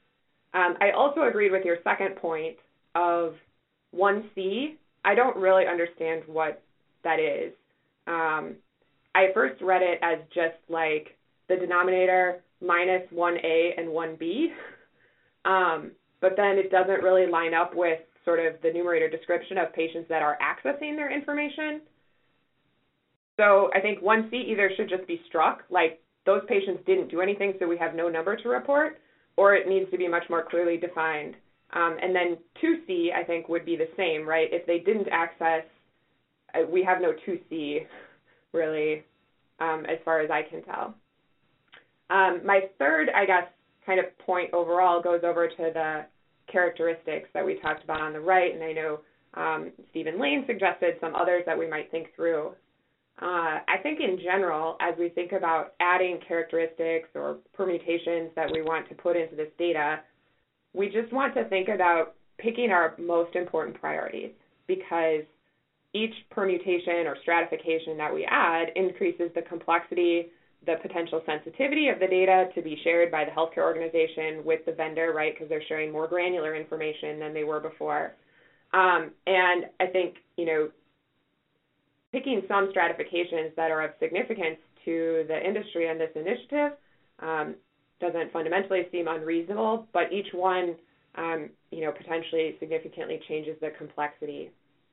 Um, I also agreed with your second point of one C. I don't really understand what that is. Um, I first read it as just like the denominator minus one A and one B, um, but then it doesn't really line up with sort of the numerator description of patients that are accessing their information. So I think one C either should just be struck, like those patients didn't do anything, so we have no number to report, or it needs to be much more clearly defined. Um, and then two C, I think, would be the same, right? If they didn't access, uh, we have no two C, really, um, as far as I can tell. Um, my third, I guess, kind of point overall goes over to the characteristics that we talked about on the right, and I know um, Stephen Lane suggested some others that we might think through. Uh, I think in general, as we think about adding characteristics or permutations that we want to put into this data, we just want to think about picking our most important priorities, because each permutation or stratification that we add increases the complexity, the potential sensitivity of the data to be shared by the healthcare organization with the vendor, right, because they're sharing more granular information than they were before. Um, and I think, you know, picking some stratifications that are of significance to the industry and this initiative um, doesn't fundamentally seem unreasonable, but each one, um, you know, potentially significantly changes the complexity.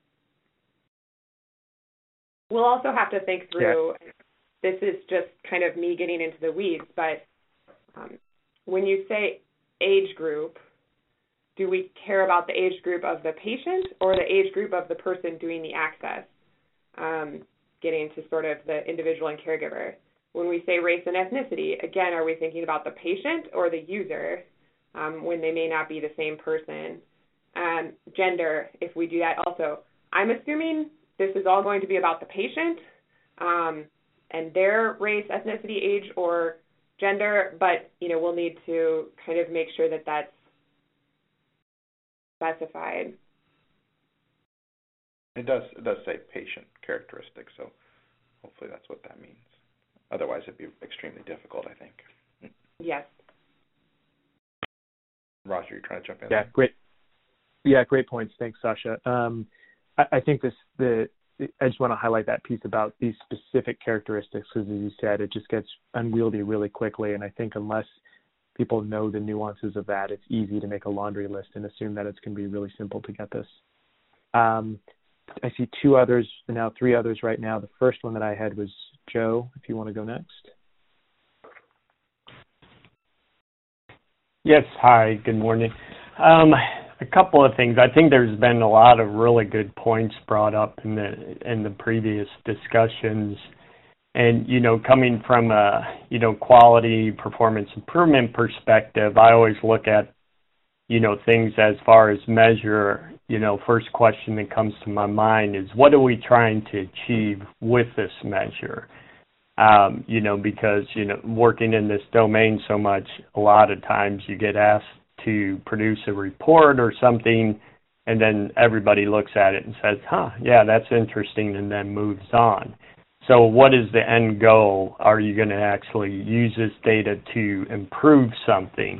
We'll also have to think through, yeah. This is just kind of me getting into the weeds, but um, when you say age group, do we care about the age group of the patient or the age group of the person doing the access? Um, getting to sort of the individual and caregiver. When we say race and ethnicity, again, are we thinking about the patient or the user um, when they may not be the same person? Um, gender, if we do that also. I'm assuming this is all going to be about the patient um, and their race, ethnicity, age, or gender, but, you know, we'll need to kind of make sure that that's specified. It does it does say patient characteristics, so hopefully that's what that means. Otherwise, it'd be extremely difficult, I think. Yes. Roger, you're trying to jump in? Yeah, great. Yeah, great points. Thanks, Sasha. Um, I, I think this the I just want to highlight that piece about these specific characteristics, because as you said, it just gets unwieldy really quickly, and I think unless people know the nuances of that, it's easy to make a laundry list and assume that it's going to be really simple to get this. Um, I see two others, now three others right now. The first one that I had was Joe, if you want to go next. Yes, hi, good morning. Um, a couple of things. I think there's been a lot of really good points brought up in the in the previous discussions. And, you know, coming from a, you know, quality performance improvement perspective, I always look at, you know, things as far as measure. You know, first question that comes to my mind is, what are we trying to achieve with this measure? Um, you know, because, you know, working in this domain so much, a lot of times you get asked to produce a report or something, and then everybody looks at it and says, huh, yeah, that's interesting, and then moves on. So what is the end goal? Are you going to actually use this data to improve something?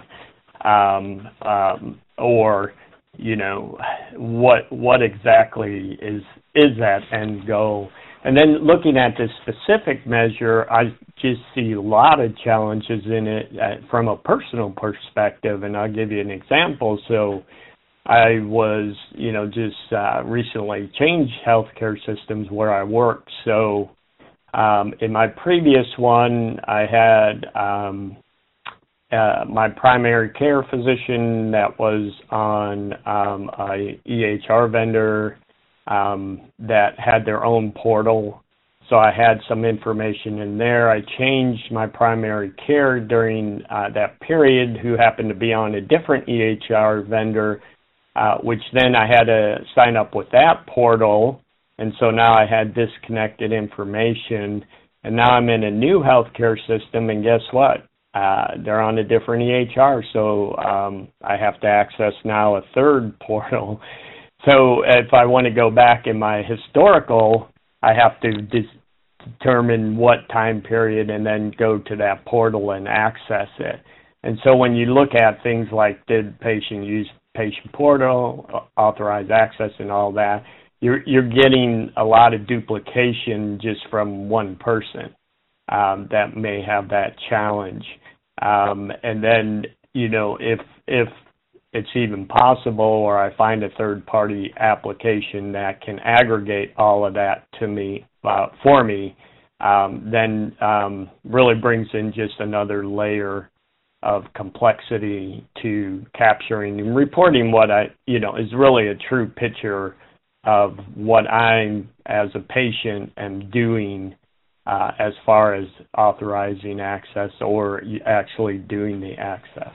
Um, um, or, you know, what what exactly is is that end goal? And then looking at this specific measure, I just see a lot of challenges in it uh, from a personal perspective, and I'll give you an example. So I was, you know, just uh, recently changed healthcare systems where I work. So um, in my previous one, I had um, uh, my primary care physician that was on um, a E H R vendor um, that had their own portal. So I had some information in there. I changed my primary care during uh, that period, who happened to be on a different E H R vendor, uh, which then I had to sign up with that portal. And so now I had disconnected information. And now I'm in a new healthcare system, and guess what? Uh, they're on a different E H R, so um, I have to access now a third portal. So if I want to go back in my historical, I have to dis- determine what time period and then go to that portal and access it. And so when you look at things like did patient use patient portal, authorized access, and all that, you're you're getting a lot of duplication just from one person um, that may have that challenge. Um, and then, you know, if if it's even possible, or I find a third-party application that can aggregate all of that to me uh, for me, um, then um, really brings in just another layer of complexity to capturing and reporting what I, you know, is really a true picture of what I'm, as a patient, am doing uh, as far as authorizing access or actually doing the access.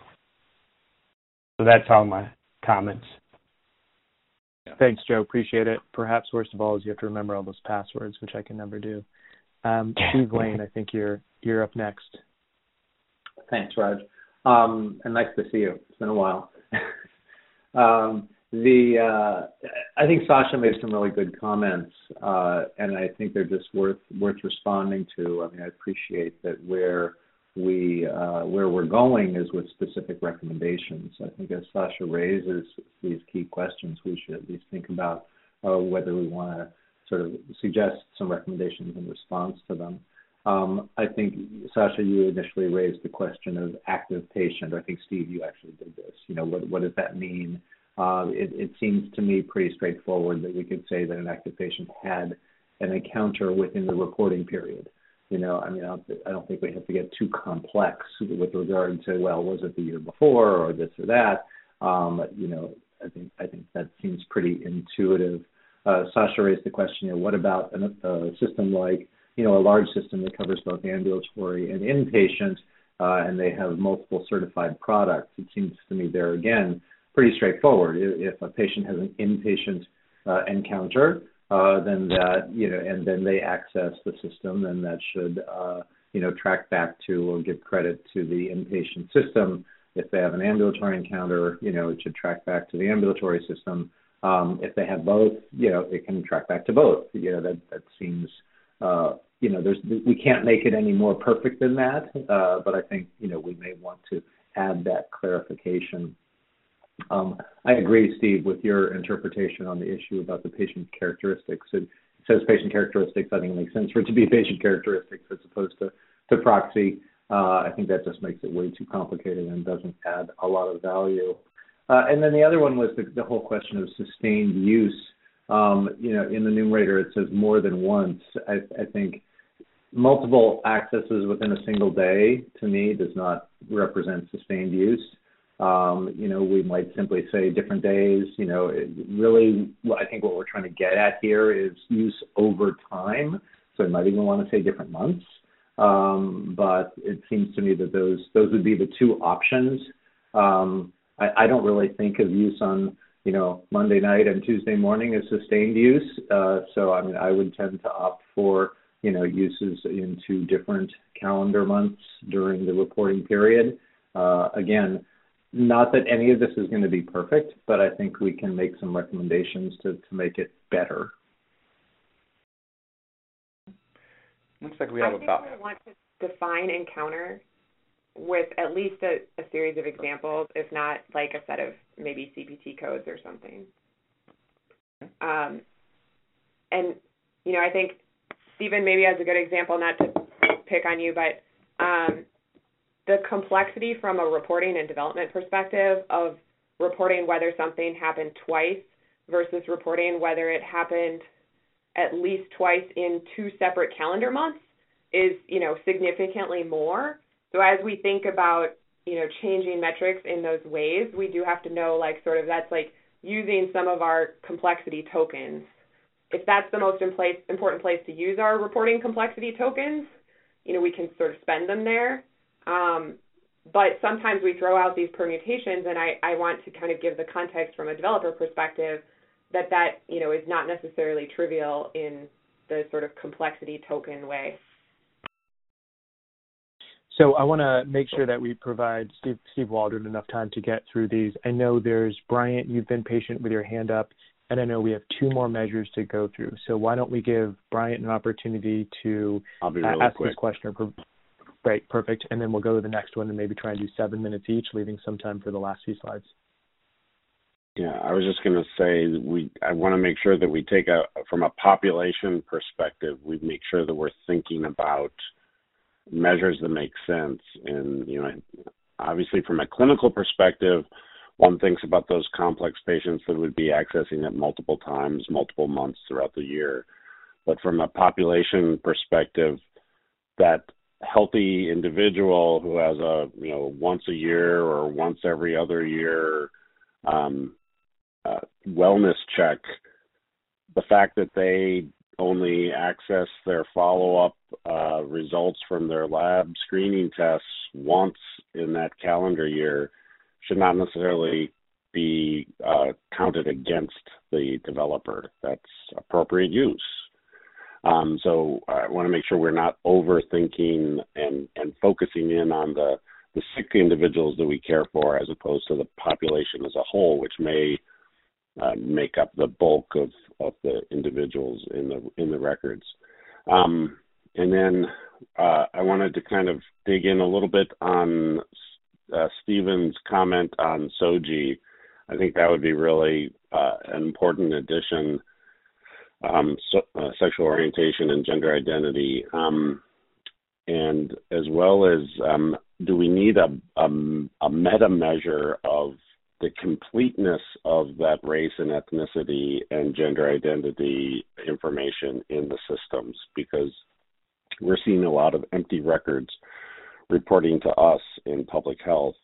So that's all my comments. Thanks, Joe. Appreciate it. Perhaps worst of all is you have to remember all those passwords, which I can never do. Um, Steve Lane, I think you're you're up next. Thanks, Raj. Um, and nice to see you. It's been a while. um, the uh, I think Sasha made some really good comments, uh, and I think they're just worth worth responding to. I mean, I appreciate that where we uh, where we're going is with specific recommendations. I think as Sasha raises these key questions, we should at least think about uh, whether we want to sort of suggest some recommendations in response to them. Um, I think, Sasha, you initially raised the question of active patient. I think, Steve, you actually did this. You know, what, what does that mean? Uh, it, it seems to me pretty straightforward that we could say that an active patient had an encounter within the reporting period. You know, I mean, I don't, I don't think we have to get too complex with regard to, well, was it the year before or this or that? Um, you know, I think I think that seems pretty intuitive. Uh, Sasha raised the question, you know, what about a, a system like, you know, a large system that covers both ambulatory and inpatient, uh, and they have multiple certified products? It seems to me there, again, pretty straightforward. If a patient has an inpatient uh, encounter, uh, then that, you know, and then they access the system, then that should, uh, you know, track back to or give credit to the inpatient system. If they have an ambulatory encounter, you know, it should track back to the ambulatory system. Um, if they have both, you know, it can track back to both. You know, that, that seems, uh, you know, there's, we can't make it any more perfect than that, uh, but I think, you know, we may want to add that clarification. Um, I agree, Steve, with your interpretation on the issue about the patient characteristics. It says patient characteristics. I think it makes sense for it to be patient characteristics as opposed to, to proxy. Uh, I think that just makes it way too complicated and doesn't add a lot of value. Uh, and then the other one was the, the whole question of sustained use. Um, you know, in the numerator it says more than once. I, I think multiple accesses within a single day, to me, does not represent sustained use. Um, you know, we might simply say different days. You know, it really, I think what we're trying to get at here is use over time. So I might even want to say different months. Um, but it seems to me that those those would be the two options. Um, I, I don't really think of use on, you know, Monday night and Tuesday morning as sustained use. Uh, so, I mean, I would tend to opt for, you know, uses into different calendar months during the reporting period. Uh, again, not that any of this is going to be perfect, but I think we can make some recommendations to, to make it better. Looks like we have I think about... we want to define encounter with at least a, a series of examples, if not like a set of maybe C P T codes or something. Um, and, you know, I think Stephen maybe has a good example, not to pick on you, but um, the complexity from a reporting and development perspective of reporting whether something happened twice versus reporting whether it happened at least twice in two separate calendar months is, you know, significantly more. So as we think about, you know, changing metrics in those ways, we do have to know, like, sort of that's like using some of our complexity tokens. If that's the most in place, important place to use our reporting complexity tokens, you know, we can sort of spend them there. Um, but sometimes we throw out these permutations, and I, I want to kind of give the context from a developer perspective that that, you know, is not necessarily trivial in the sort of complexity token way. So I want to make sure that we provide Steve, Steve Waldron enough time to get through these. I know there's Bryant, you've been patient with your hand up, and I know we have two more measures to go through. So why don't we give Bryant an opportunity to I'll be uh, really ask quick. his question. Or, Great, perfect. And then we'll go to the next one and maybe try and do seven minutes each, leaving some time for the last few slides. Yeah, I was just going to say that we. I want to make sure that we take a from a population perspective. We make sure that we're thinking about measures that make sense. And you know, obviously, from a clinical perspective, one thinks about those complex patients that would be accessing it multiple times, multiple months throughout the year. But from a population perspective, that healthy individual who has a you know once a year or once every other year. Um, Uh, wellness check, the fact that they only access their follow-up uh, results from their lab screening tests once in that calendar year should not necessarily be uh, counted against the developer. That's appropriate use. Um, so I want to make sure we're not overthinking and, and focusing in on the, the sick individuals that we care for as opposed to the population as a whole, which may Uh, make up the bulk of, of the individuals in the in the records. Um, and then uh, I wanted to kind of dig in a little bit on uh, Stephen's comment on S O G I. I think that would be really uh, an important addition, um, so, uh, sexual orientation and gender identity. Um, and as well as, um, do we need a, a, a meta measure of the completeness of that race and ethnicity and gender identity information in the systems, because we're seeing a lot of empty records reporting to us in public health,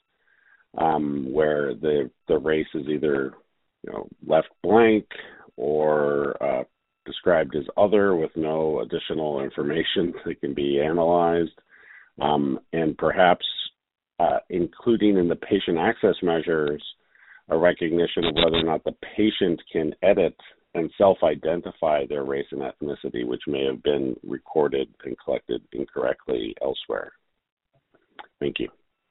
um, where the the race is either you know left blank or uh, described as other with no additional information that can be analyzed, um, and perhaps uh, including in the patient access measures a recognition of whether or not the patient can edit and self-identify their race and ethnicity, which may have been recorded and collected incorrectly elsewhere. Thank you.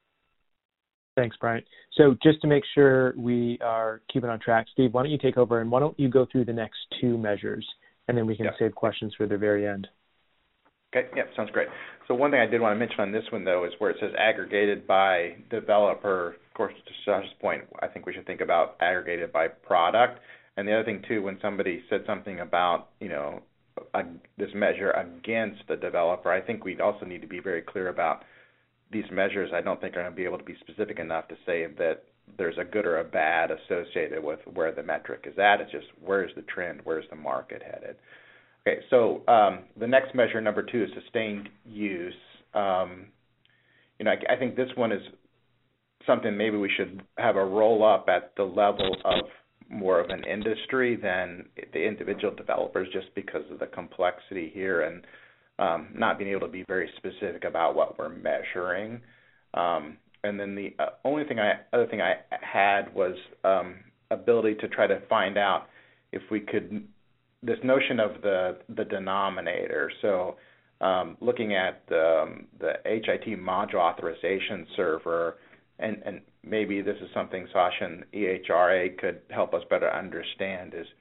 Thanks, Brian. So just to make sure we are keeping on track, Steve, why don't you take over and why don't you go through the next two measures, and then we can yeah. save questions for the very end. Okay, yeah, sounds great. So one thing I did want to mention on this one, though, is where it says aggregated by developer. Of course, to Sasha's point, I think we should think about aggregated by product. And the other thing, too, when somebody said something about, you know, a, this measure against the developer, I think we'd also need to be very clear about these measures. I don't think are going to be able to be specific enough to say that there's a good or a bad associated with where the metric is at. It's just where's the trend, where's the market headed. Okay, so um, the next measure, number two, is sustained use. Um, you know, I, I think this one is something maybe we should have a roll up at the level of more of an industry than the individual developers, just because of the complexity here and um, not being able to be very specific about what we're measuring. Um, and then the uh, only thing I, other thing I had was um, ability to try to find out if we could. This notion of the the denominator. So um, looking at the, um, the H I T module authorization server, and, and maybe this is something Sasha and E H R A could help us better understand, is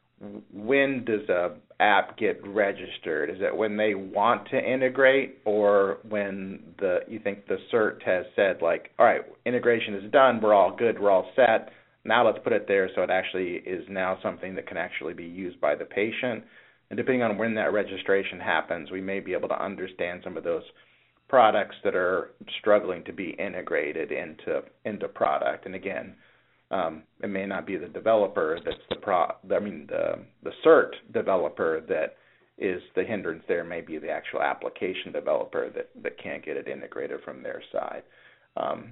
when does a app get registered? Is it when they want to integrate, or when the you think the cert has said, like, all right, integration is done, we're all good, we're all set, now let's put it there so it actually is now something that can actually be used by the patient. And depending on when that registration happens, we may be able to understand some of those products that are struggling to be integrated into into product. And again, um, it may not be the developer that's the pro. I mean, the the cert developer that is the hindrance there. May be the actual application developer that that can't get it integrated from their side. Um,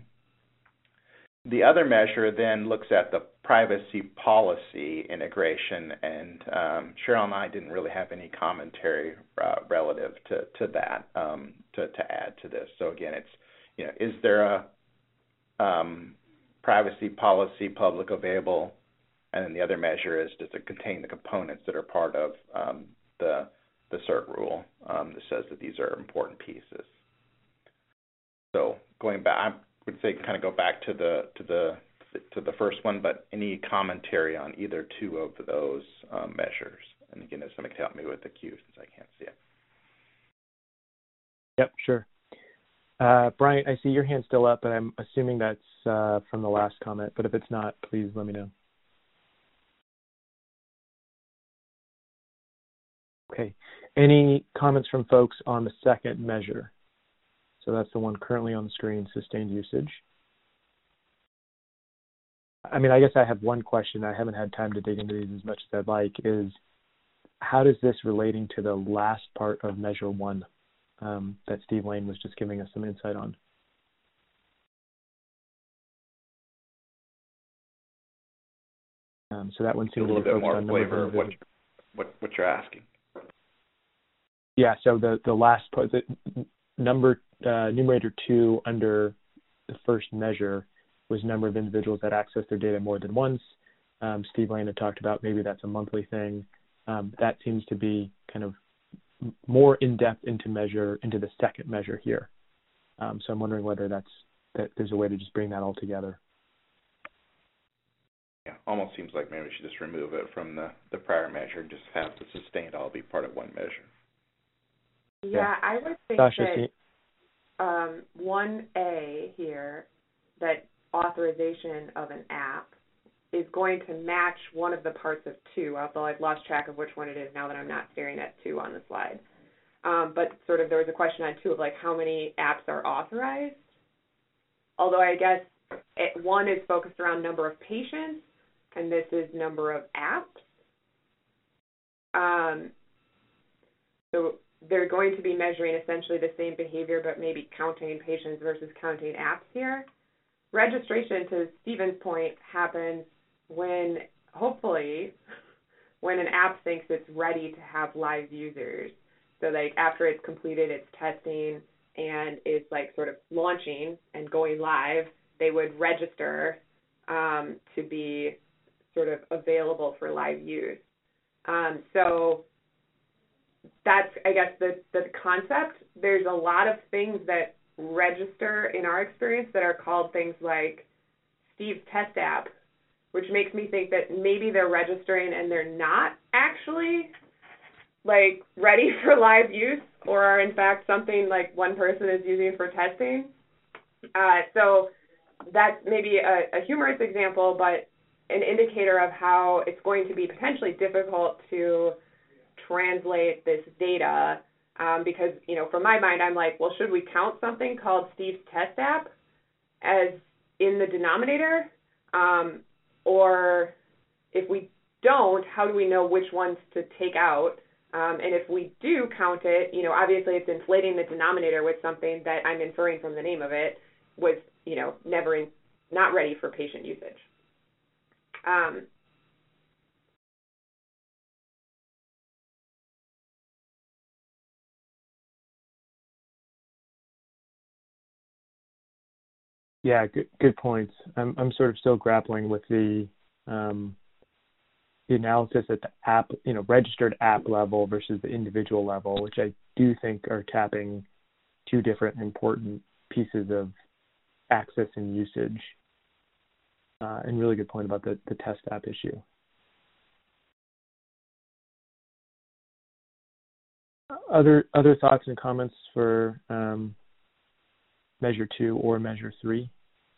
The other measure then looks at the privacy policy integration, and um, Cheryl and I didn't really have any commentary uh, relative to, to that um, to, to add to this. So again, it's, you know, is there a um, privacy policy public available? And then the other measure is, does it contain the components that are part of um, the the cert rule um, that says that these are important pieces? So going back, I'm would say kind of go back to the to the to the first one, but any commentary on either two of those um, measures? And again, if somebody can help me with the cue since I can't see it. Yep, sure. Uh, Bryant, I see your hand still up, but I'm assuming that's uh, from the last comment. But if it's not, please let me know. Okay. Any comments from folks on the second measure? So that's the one currently on the screen, sustained usage. I mean, I guess I have one question. I haven't had time to dig into these as much as I'd like, is how does this relating to the last part of measure one um, that Steve Lane was just giving us some insight on? Um, so that one seems a little to be bit more on flavor of what, individuals. what what you're asking. Yeah, so the, the last part, the number, uh, numerator two under the first measure was number of individuals that access their data more than once. Um, Steve Lane had talked about maybe that's a monthly thing. Um, that seems to be kind of more in-depth into measure, into the second measure here. Um, so I'm wondering whether that's, that there's a way to just bring that all together. Yeah, almost seems like maybe we should just remove it from the, the prior measure and just have the sustained all be part of one measure. Yeah, Yeah. I would think Sasha, that um, one A here, that authorization of an app, is going to match one of the parts of two, although I've lost track of which one it is now that I'm not staring at two on the slide. Um, but sort of there was a question on two of like how many apps are authorized. Although I guess it, one is focused around number of patients, and this is number of apps. Um, so they're going to be measuring essentially the same behavior, but maybe counting patients versus counting apps here. Registration, to Stephen's point, happens when, hopefully, when an app thinks it's ready to have live users. So like after it's completed its testing and is like sort of launching and going live, they would register um, to be sort of available for live use. Um, so that's, I guess, the, the concept. There's a lot of things that register in our experience that are called things like Steve's test app, which makes me think that maybe they're registering and they're not actually like ready for live use, or are in fact something like one person is using for testing. Uh, so that's maybe a, a humorous example, but an indicator of how it's going to be potentially difficult to translate this data. Um, because, you know, from my mind, I'm like, well, should we count something called Steve's test app as in the denominator? Um, or if we don't, how do we know which ones to take out? Um, and if we do count it, you know, obviously it's inflating the denominator with something that I'm inferring from the name of it was, you know, never in, not ready for patient usage. Um, Yeah, good, good points. I'm I'm sort of still grappling with the um, the analysis at the app, you know, registered app level versus the individual level, which I do think are tapping two different important pieces of access and usage. Uh, and really good point about the, the test app issue. Other other thoughts and comments for um, measure two or measure three?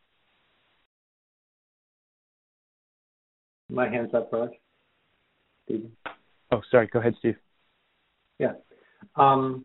My hand's up, Raj. Stephen. Oh, sorry. Go ahead, Steve. Yeah. Um,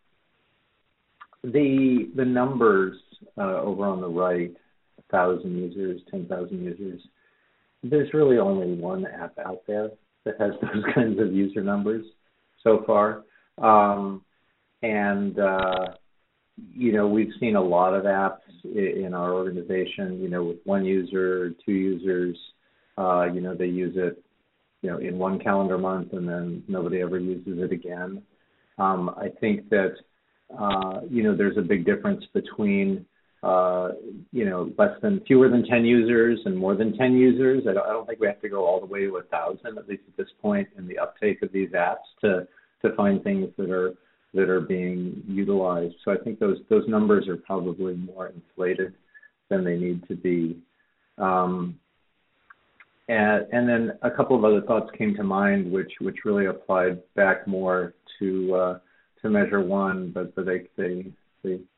the the numbers uh, over on the right, one thousand users, ten thousand users, there's really only one app out there that has those kinds of user numbers so far. Um, and, uh, you know, we've seen a lot of apps in our organization, you know, with one user, two users, uh, you know, they use it, you know, in one calendar month and then nobody ever uses it again. Um, I think that, uh, you know, there's a big difference between, uh, you know, less than, fewer than ten users and more than ten users. I don't, I don't think we have to go all the way to a thousand, at least at this point in the uptake of these apps, to to find things that are that are being utilized. So I think those those numbers are probably more inflated than they need to be. Um, and, and then a couple of other thoughts came to mind, which which really applied back more to uh, to measure one, but but they they they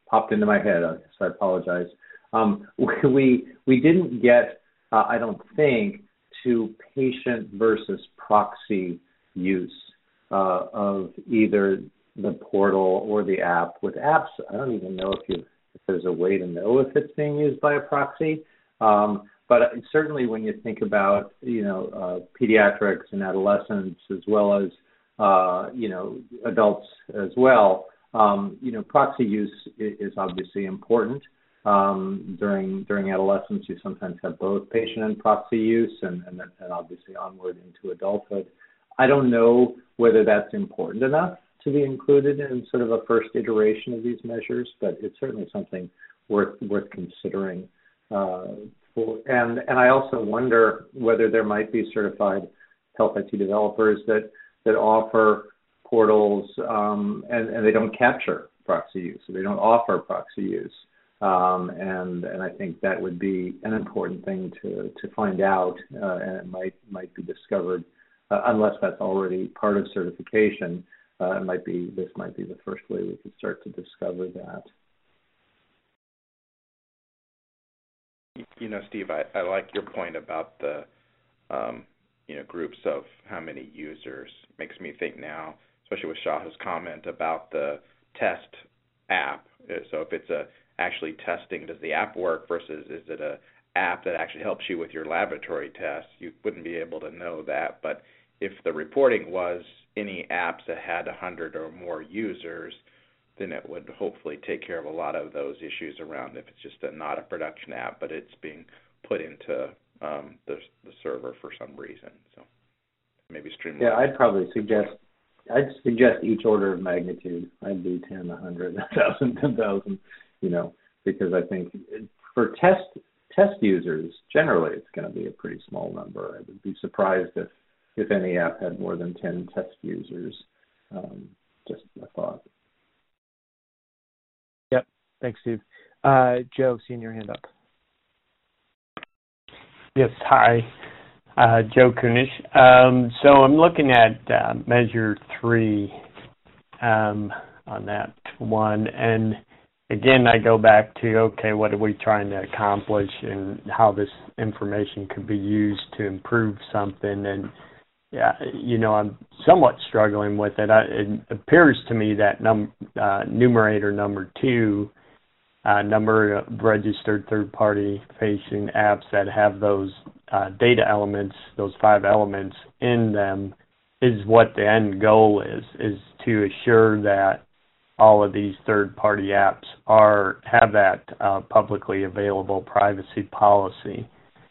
popped into my head, so I apologize. Um, we we didn't get, uh, I don't think, to patient versus proxy use uh, of either the portal or the app. With apps, I don't even know if you if there's a way to know if it's being used by a proxy. Um, but certainly, when you think about you know uh, pediatrics and adolescents as well as uh, you know adults as well, um, you know proxy use is obviously important. Um, during during adolescence, you sometimes have both patient and proxy use, and, and, and obviously onward into adulthood. I don't know whether that's important enough to be included in sort of a first iteration of these measures, but it's certainly something worth worth considering. Uh, for, and and I also wonder whether there might be certified health I T developers that that offer portals um, and, and they don't capture proxy use, so they don't offer proxy use. Um, and and I think that would be an important thing to to find out, uh, and it might might be discovered uh, unless that's already part of certification. Uh, it might be this might be the first way we could start to discover that. You know, Steve, I, I like your point about the um, you know groups of how many users. Makes me think now, especially with Shaha's comment about the test app. So if it's a actually testing, does the app work versus is it a app that actually helps you with your laboratory tests? You wouldn't be able to know that. But if the reporting was any apps that had one hundred or more users, then it would hopefully take care of a lot of those issues around if it's just a, not a production app, but it's being put into um, the, the server for some reason. So maybe streamline. Yeah, I'd probably suggest I'd suggest each order of magnitude. I'd do ten, one hundred, one thousand, ten thousand. You know, because I think for test test users, generally it's going to be a pretty small number. I would be surprised if, if any app had more than ten test users. Um, just a thought. Yep. Thanks, Steve. Uh, Joe, seeing your hand up. Yes, hi. Uh, Joe Kunish. Um, so I'm looking at uh, measure three um, on that one, and again, I go back to, okay, what are we trying to accomplish and how this information could be used to improve something. And, yeah, you know, I'm somewhat struggling with it. I, it appears to me that num, uh, numerator number two, uh, number of registered third-party facing apps that have those uh, data elements, those five elements in them, is what the end goal is, is to assure that all of these third-party apps are have that uh, publicly available privacy policy.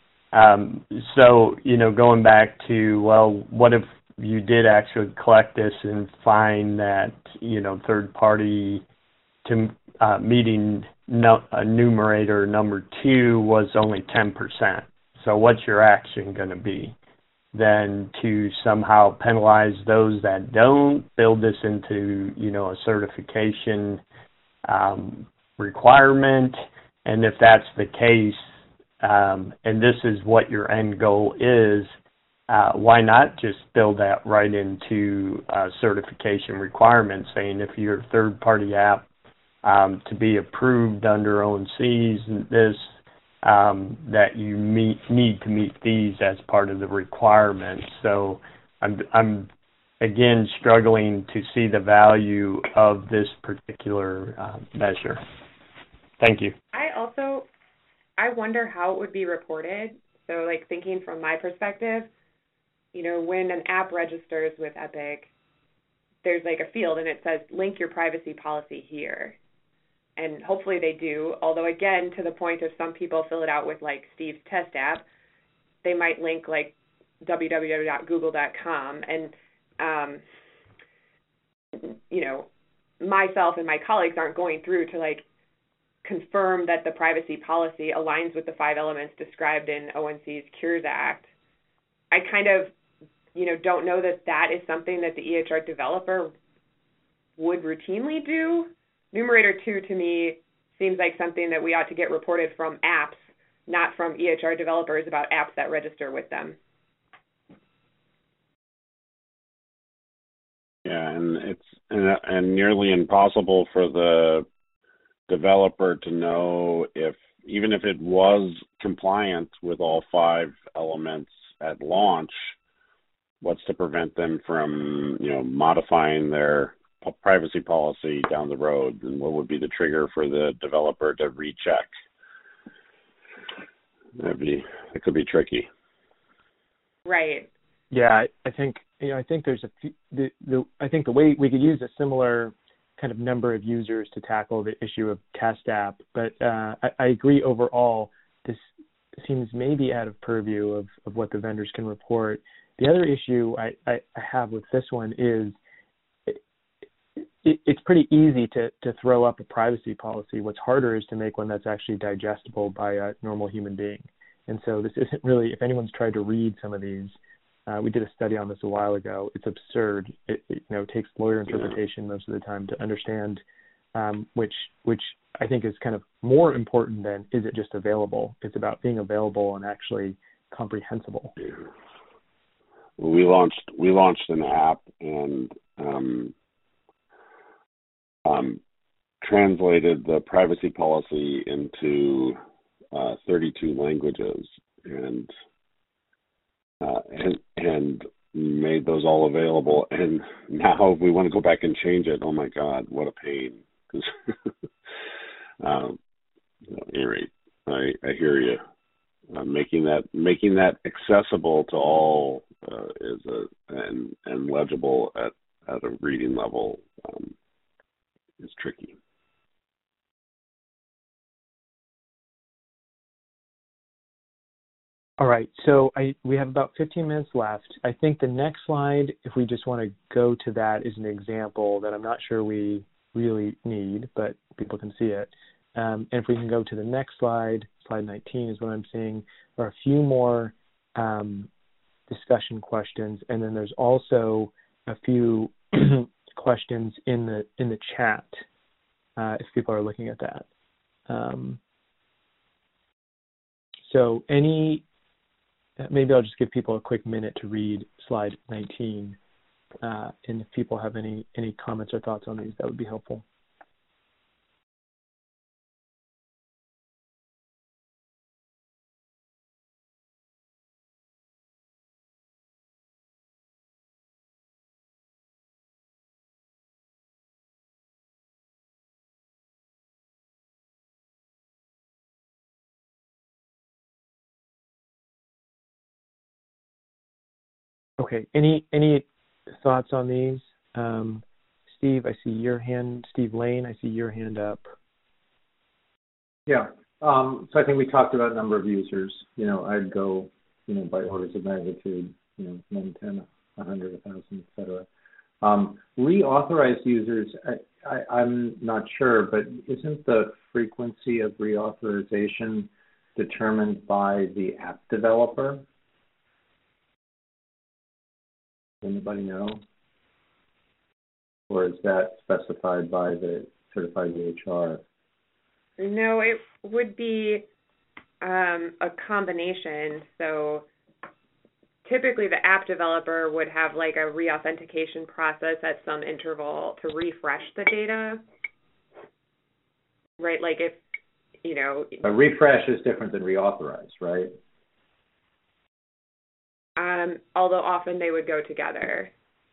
Um, so, you know, going back to, well, what if you did actually collect this and find that, you know, third-party to uh, meeting no, uh, numerator number two was only ten percent. So what's your action going to be? Then to somehow penalize those that don't, build this into, you know, a certification um, requirement. And if that's the case, um, and this is what your end goal is, uh, why not just build that right into uh, certification requirements, saying if you're a third-party app um, to be approved under O N Cs and this, Um, that you meet, need to meet these as part of the requirements. So I'm, I'm again struggling to see the value of this particular uh, measure. Thank you. I also, I wonder how it would be reported. So like thinking from my perspective, you know, when an app registers with Epic, there's like a field and it says link your privacy policy here. And hopefully they do, although again, to the point of some people fill it out with like Steve's test app, they might link like w w w dot google dot com. And, um, you know, myself and my colleagues aren't going through to like confirm that the privacy policy aligns with the five elements described in O N C's Cures Act. I kind of, you know, don't know that that is something that the E H R developer would routinely do. Numerator two, to me, seems like something that we ought to get reported from apps, not from E H R developers about apps that register with them. Yeah, and it's and, and nearly impossible for the developer to know if, even if it was compliant with all five elements at launch, what's to prevent them from, you know, modifying their privacy policy down the road, and what would be the trigger for the developer to recheck? That'd be, it could be tricky. Right. Yeah, I, I think you know I think there's a few, the, the I think the way we could use a similar kind of number of users to tackle the issue of test app, but uh, I, I agree overall this seems maybe out of purview of, of what the vendors can report. The other issue I, I, I have with this one is it, it, it's pretty easy to, to throw up a privacy policy. What's harder is to make one that's actually digestible by a normal human being. And so this isn't really, if anyone's tried to read some of these, uh, we did a study on this a while ago. It's absurd. It, it you know it takes lawyer interpretation most of the time to understand, um, which which I think is kind of more important than is it just available. It's about being available and actually comprehensible. We launched we launched an app and um, um, translated the privacy policy into uh, thirty-two languages and. Uh, and and made those all available. And now if we want to go back and change it, oh my God, what a pain. um, at any rate, I, I hear you. Uh, making that making that accessible to all uh, is a and and legible at, at a reading level um, is tricky. All right, so I, we have about fifteen minutes left. I think the next slide, if we just want to go to that, is an example that I'm not sure we really need, but people can see it. Um, and if we can go to the next slide, slide nineteen is what I'm seeing, there are a few more um, discussion questions, and then there's also a few questions in the in the chat, uh, if people are looking at that. Um, so any Maybe I'll just give people a quick minute to read slide nineteen, uh, and if people have any, any comments or thoughts on these, that would be helpful. Okay, any any thoughts on these? Um, Steve, I see your hand. Steve Lane, I see your hand up. Yeah, um, so I think we talked about number of users. You know, I'd go, you know, by orders of magnitude, you know, one, ten, one hundred, one thousand, et cetera. Um, reauthorized users, I, I, I'm not sure, but isn't the frequency of reauthorization determined by the app developer? Anybody know? Or is that specified by the certified E H R? No, it would be um, a combination. So typically the app developer would have like a reauthentication process at some interval to refresh the data. Right? Like if, you know... A refresh is different than reauthorize, right? Um, although often they would go together.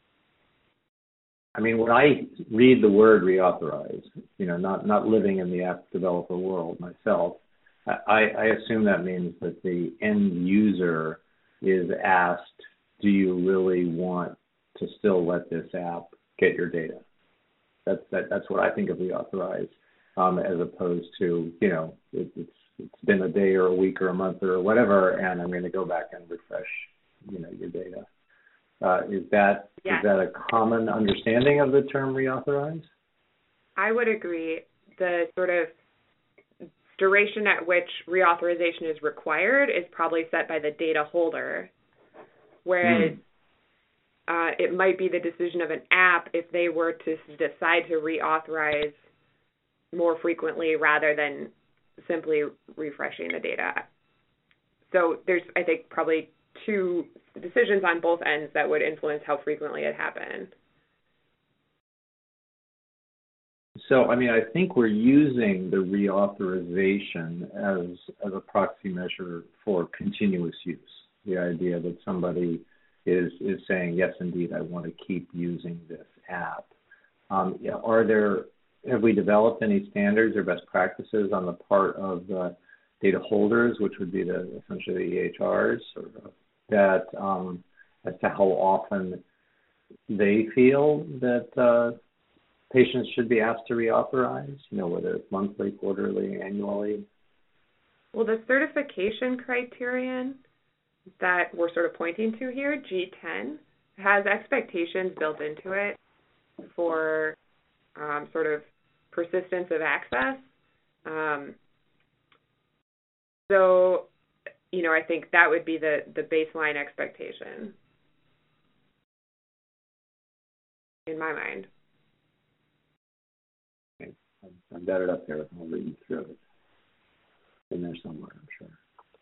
I mean, when I read the word reauthorize, you know, not, not living in the app developer world myself, I, I assume that means that the end user is asked, do you really want to still let this app get your data? That's that, that's what I think of reauthorize, um, as opposed to, you know, it, it's it's been a day or a week or a month or whatever, and I'm going to go back and refresh, you know, your data. Uh, is that yeah. is that a common understanding of the term reauthorize? I would agree. The sort of duration at which reauthorization is required is probably set by the data holder, whereas mm. uh, it might be the decision of an app if they were to decide to reauthorize more frequently rather than simply refreshing the data. So there's, I think, probably two decisions on both ends that would influence how frequently it happened. So, I mean, I think we're using the reauthorization as as a proxy measure for continuous use. The idea that somebody is is saying, yes, indeed, I want to keep using this app. Um, are there have we developed any standards or best practices on the part of the data holders, which would be the essentially the E H Rs, or that um, as to how often they feel that uh, patients should be asked to reauthorize, you know, whether it's monthly, quarterly, annually? Well, the certification criterion that we're sort of pointing to here, G ten, has expectations built into it for um, sort of persistence of access. Um, so, you know, I think that would be the, the baseline expectation in my mind. Okay. I've got it up there. I'll read through it. In there somewhere, I'm sure.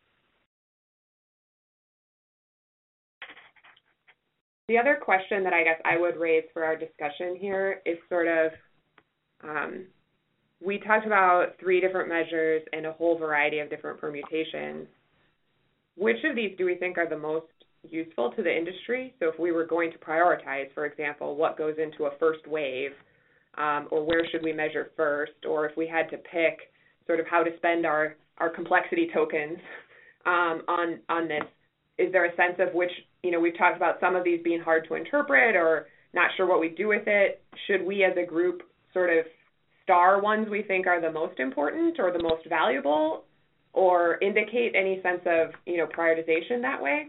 The other question that I guess I would raise for our discussion here is sort of, um, we talked about three different measures and a whole variety of different permutations. Which of these do we think are the most useful to the industry? So if we were going to prioritize, for example, what goes into a first wave, um, or where should we measure first, or if we had to pick sort of how to spend our, our complexity tokens um, on, on this, is there a sense of which, you know, we've talked about some of these being hard to interpret or not sure what we do with it. Should we as a group sort of star ones we think are the most important or the most valuable, or indicate any sense of, you know, prioritization that way?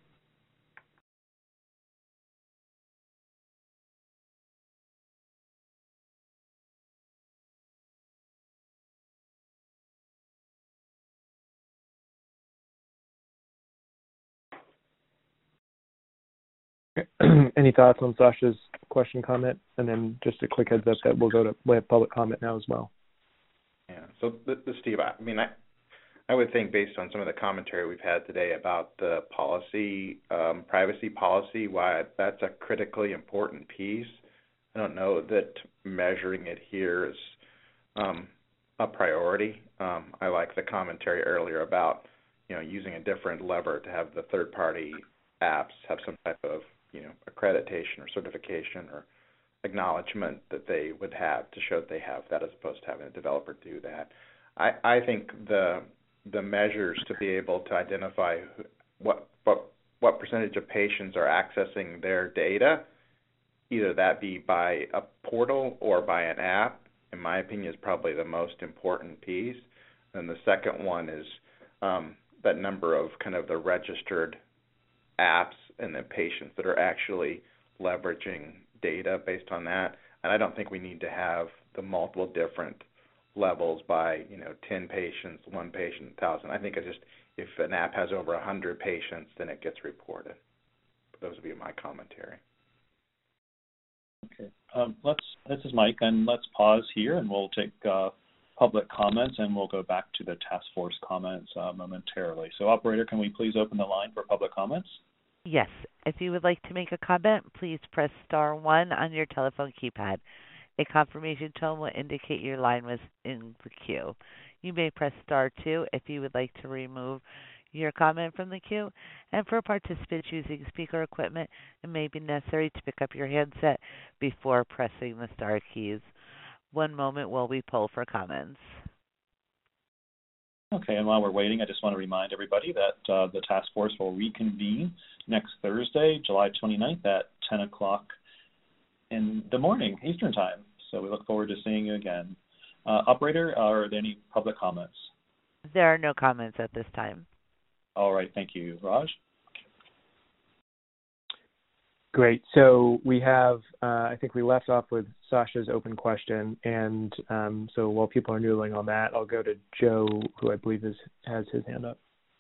Any thoughts on Sasha's question, comment? And then just a quick heads up that we'll go to we'll have public comment now as well. Yeah. So, the, the Steve, I mean, I, I would think based on some of the commentary we've had today about the policy, um, privacy policy, why that's a critically important piece. I don't know that measuring it here is um, a priority. Um, I like the commentary earlier about, you know, using a different lever to have the third-party apps have some type of, you know, accreditation or certification or acknowledgement that they would have to show that they have that, as opposed to having a developer do that. I, I think the the measures to be able to identify what what what percentage of patients are accessing their data, either that be by a portal or by an app, in my opinion, is probably the most important piece. And the second one is um, that number of kind of the registered apps and the patients that are actually leveraging data based on that. And I don't think we need to have the multiple different levels by, you know, ten patients, one patient, one thousand. I think it's just if an app has over one hundred patients, then it gets reported. But those would be my commentary. Okay. Um, let's. This is Mike, and let's pause here, and we'll take uh, public comments, and we'll go back to the task force comments uh, momentarily. So, operator, can we please open the line for public comments? Yes. If you would like to make a comment, please press star one on your telephone keypad. A confirmation tone will indicate your line was in the queue. You may press star two if you would like to remove your comment from the queue. And for participants using speaker equipment, it may be necessary to pick up your handset before pressing the star keys. One moment while we poll for comments. Okay, and while we're waiting, I just want to remind everybody that uh, the task force will reconvene next Thursday, July twenty-ninth at ten o'clock in the morning, Eastern Time. So we look forward to seeing you again. Uh, operator, are there any public comments? There are no comments at this time. All right, thank you. Raj? Great. So we have, uh, I think we left off with Sasha's open question. And um, so while people are noodling on that, I'll go to Joe, who I believe is, has his hand up.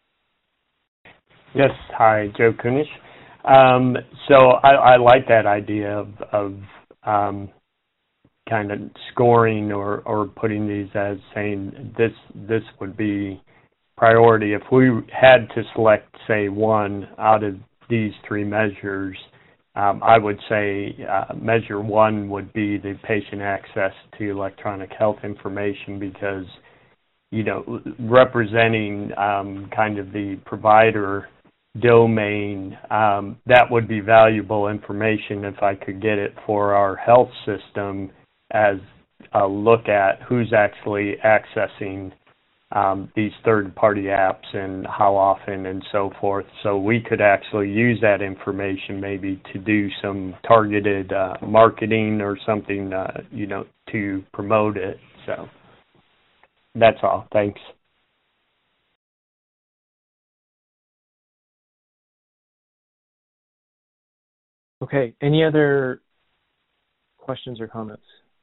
Yes. Hi, Joe Kunish. Um, so I, I like that idea of, of um, kind of scoring or, or putting these as saying this this would be priority. If we had to select, say, one out of these three measures, Um, I would say uh, measure one would be the patient access to electronic health information because, you know, representing um, kind of the provider domain, um, that would be valuable information if I could get it for our health system as a look at who's actually accessing um, these third-party apps and how often and so forth. So we could actually use that information maybe to do some targeted uh, marketing or something, uh, you know, to promote it. So that's all. Thanks. Okay. Any other questions or comments?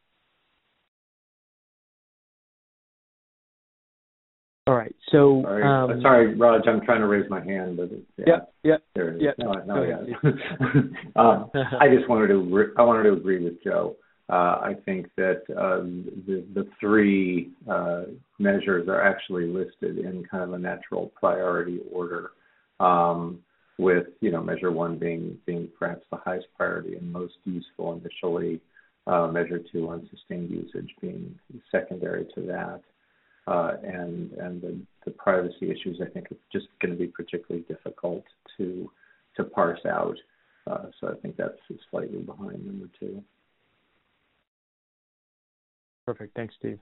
All right. So, sorry, um, sorry, Raj, I'm trying to raise my hand, but it's, yeah, yeah, yeah, there it is. yeah. No, no, Go yeah. ahead. um, I just wanted to re- I wanted to agree with Joe. Uh, I think that um, the the three uh, measures are actually listed in kind of a natural priority order, um, with you know measure one being being perhaps the highest priority and most useful initially, uh, measure two on sustained usage being secondary to that. Uh, and and the, the privacy issues, I think, are just going to be particularly difficult to to parse out. Uh, so I think that's slightly behind number two. Perfect. Thanks, Steve.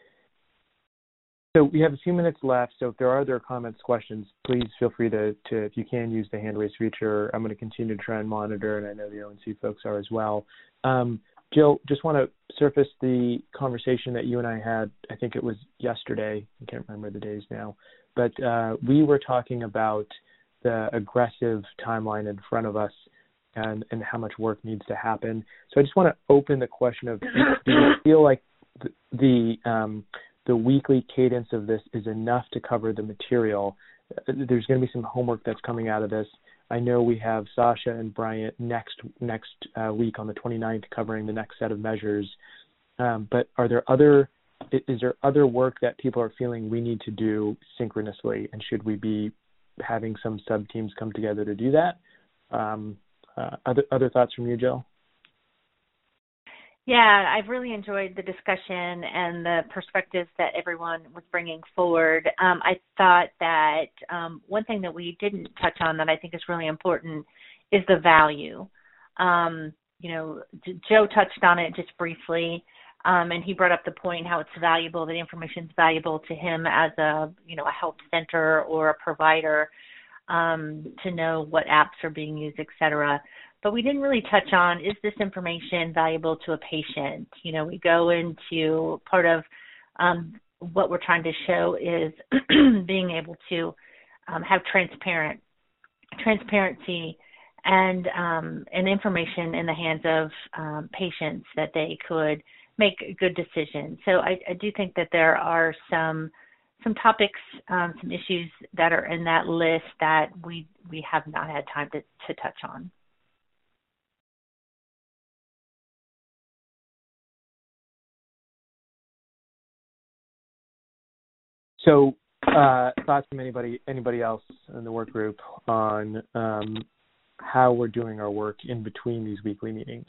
So we have a few minutes left. So if there are other comments, questions, please feel free to, to if you can, use the hand raise feature. I'm going to continue to try and monitor, and I know the O N C folks are as well. Um, Jill, just want to surface the conversation that you and I had, I think it was yesterday, I can't remember the days now, but uh, we were talking about the aggressive timeline in front of us and, and how much work needs to happen. So I just want to open the question of, do you feel like the, the, um, the weekly cadence of this is enough to cover the material? There's going to be some homework that's coming out of this. I know we have Sasha and Bryant next next uh, week on the twenty-ninth covering the next set of measures. Um, but are there other is there other work that people are feeling we need to do synchronously, and should we be having some sub teams come together to do that? Um, uh, other other thoughts from you, Jill? Yeah, I've really enjoyed the discussion and the perspectives that everyone was bringing forward. Um, I thought that um, one thing that we didn't touch on that I think is really important is the value. Um, you know, Joe touched on it just briefly, um, and he brought up the point how it's valuable, that information is valuable to him as a, you know, a health center or a provider, um, to know what apps are being used, et cetera. But we didn't really touch on, is this information valuable to a patient? You know, we go into part of um, what we're trying to show is being able to um, have transparent transparency and um, and information in the hands of um, patients that they could make good decisions. So I, I do think that there are some some topics, um, some issues that are in that list that we we have not had time to, to touch on. So, uh, thoughts from anybody anybody else in the work group on um, how we're doing our work in between these weekly meetings?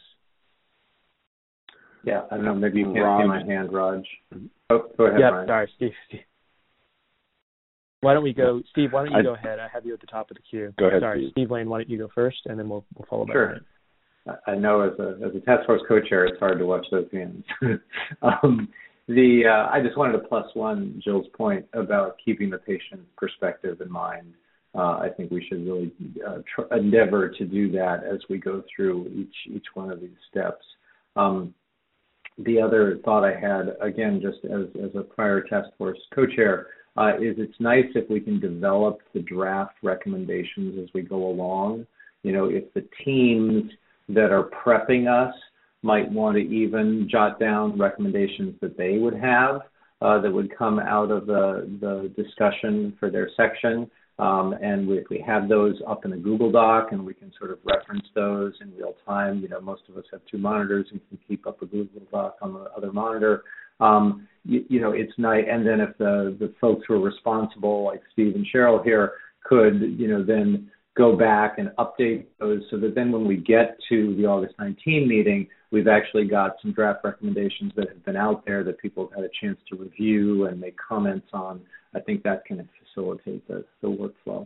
Yeah, I don't know. Maybe you can't Raj. see my hand, Raj. Oh, go ahead, Yeah, Ryan. sorry, Steve, Steve. Why don't we go, Steve? Why don't you I, go ahead? I have you at the top of the queue. Go ahead, Sorry, Steve. Steve Lane. Why don't you go first, and then we'll we'll follow back. Sure. I know as a as a task force co-chair, it's hard to watch those hands. um, the uh, I just wanted to plus one Jill's point about keeping the patient perspective in mind. Uh, I think we should really uh, tr- endeavor to do that as we go through each each one of these steps. Um, the other thought I had, again, just as as a prior task force co-chair, uh, is it's nice if we can develop the draft recommendations as we go along. You know, if the teams that are prepping us might want to even jot down recommendations that they would have uh, that would come out of the, the discussion for their section. Um, and we, if we have those up in a Google Doc and we can sort of reference those in real time, you know, most of us have two monitors and can keep up a Google Doc on the other monitor. Um, you, you know, it's nice. And then if the, the folks who are responsible, like Steve and Cheryl here, could, you know, then go back and update those so that then when we get to the August nineteenth meeting, we've actually got some draft recommendations that have been out there that people have had a chance to review and make comments on. I think that can facilitate the, the workflow.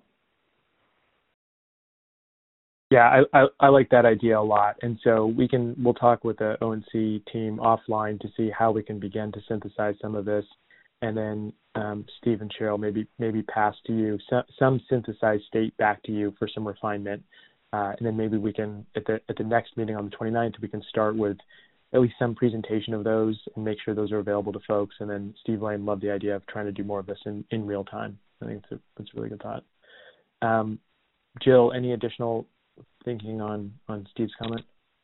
Yeah, I, I, I like that idea a lot. And so we can, we'll talk with the O N C team offline to see how we can begin to synthesize some of this. And then um, Steve and Cheryl, maybe maybe pass to you some, some synthesized state back to you for some refinement. Uh, and then maybe we can, at the at the next meeting on the twenty-ninth, we can start with at least some presentation of those and make sure those are available to folks. And then Steve Lane loved the idea of trying to do more of this in, in real time. I think it's a, it's a really good thought. Um, Jill, any additional thinking on, on Steve's comment?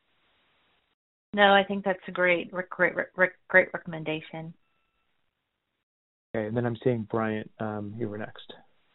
No, I think that's a great, great, great, great recommendation. Okay, and then I'm seeing Bryant, um, you were next.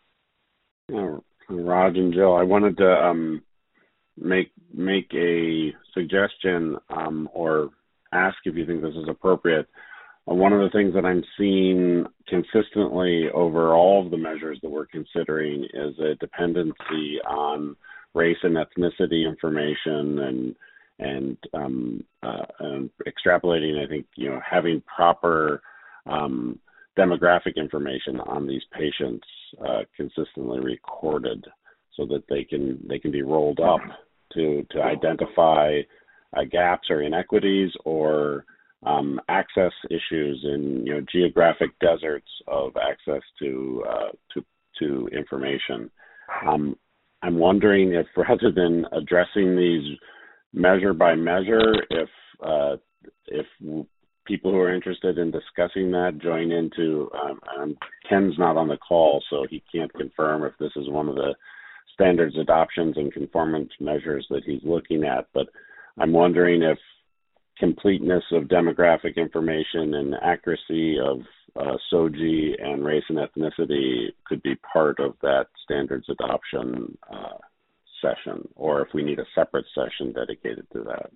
Uh, Raj and Jill, I wanted to um, make make a suggestion um, or ask if you think this is appropriate. Uh, one of the things that I'm seeing consistently over all of the measures that we're considering is a dependency on race and ethnicity information and and um, uh, and extrapolating. I think you know having proper um, demographic information on these patients uh, consistently recorded, so that they can they can be rolled up to to identify uh, gaps or inequities or um, access issues in you know geographic deserts of access to uh, to to information. Um, I'm wondering if rather than addressing these measure by measure, if uh, if people who are interested in discussing that join into, um, um, Ken's not on the call, so he can't confirm if this is one of the standards adoptions and conformance measures that he's looking at, but I'm wondering if completeness of demographic information and accuracy of uh, S O G I and race and ethnicity could be part of that standards adoption uh, session, or if we need a separate session dedicated to that.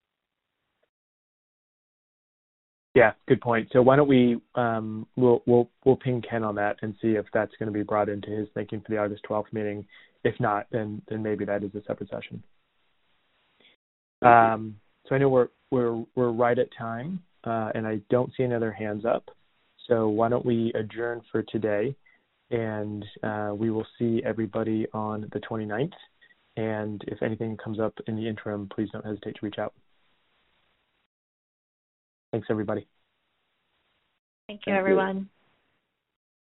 Yeah, good point. So why don't we um, we'll we'll we'll ping Ken on that and see if that's going to be brought into his thinking for the August twelfth meeting. If not, then then maybe that is a separate session. Um, so I know we're we're we're right at time, uh, and I don't see any other hands up. So why don't we adjourn for today, and uh, we will see everybody on the twenty-ninth. And if anything comes up in the interim, please don't hesitate to reach out. Thanks, everybody. Thank you, everyone.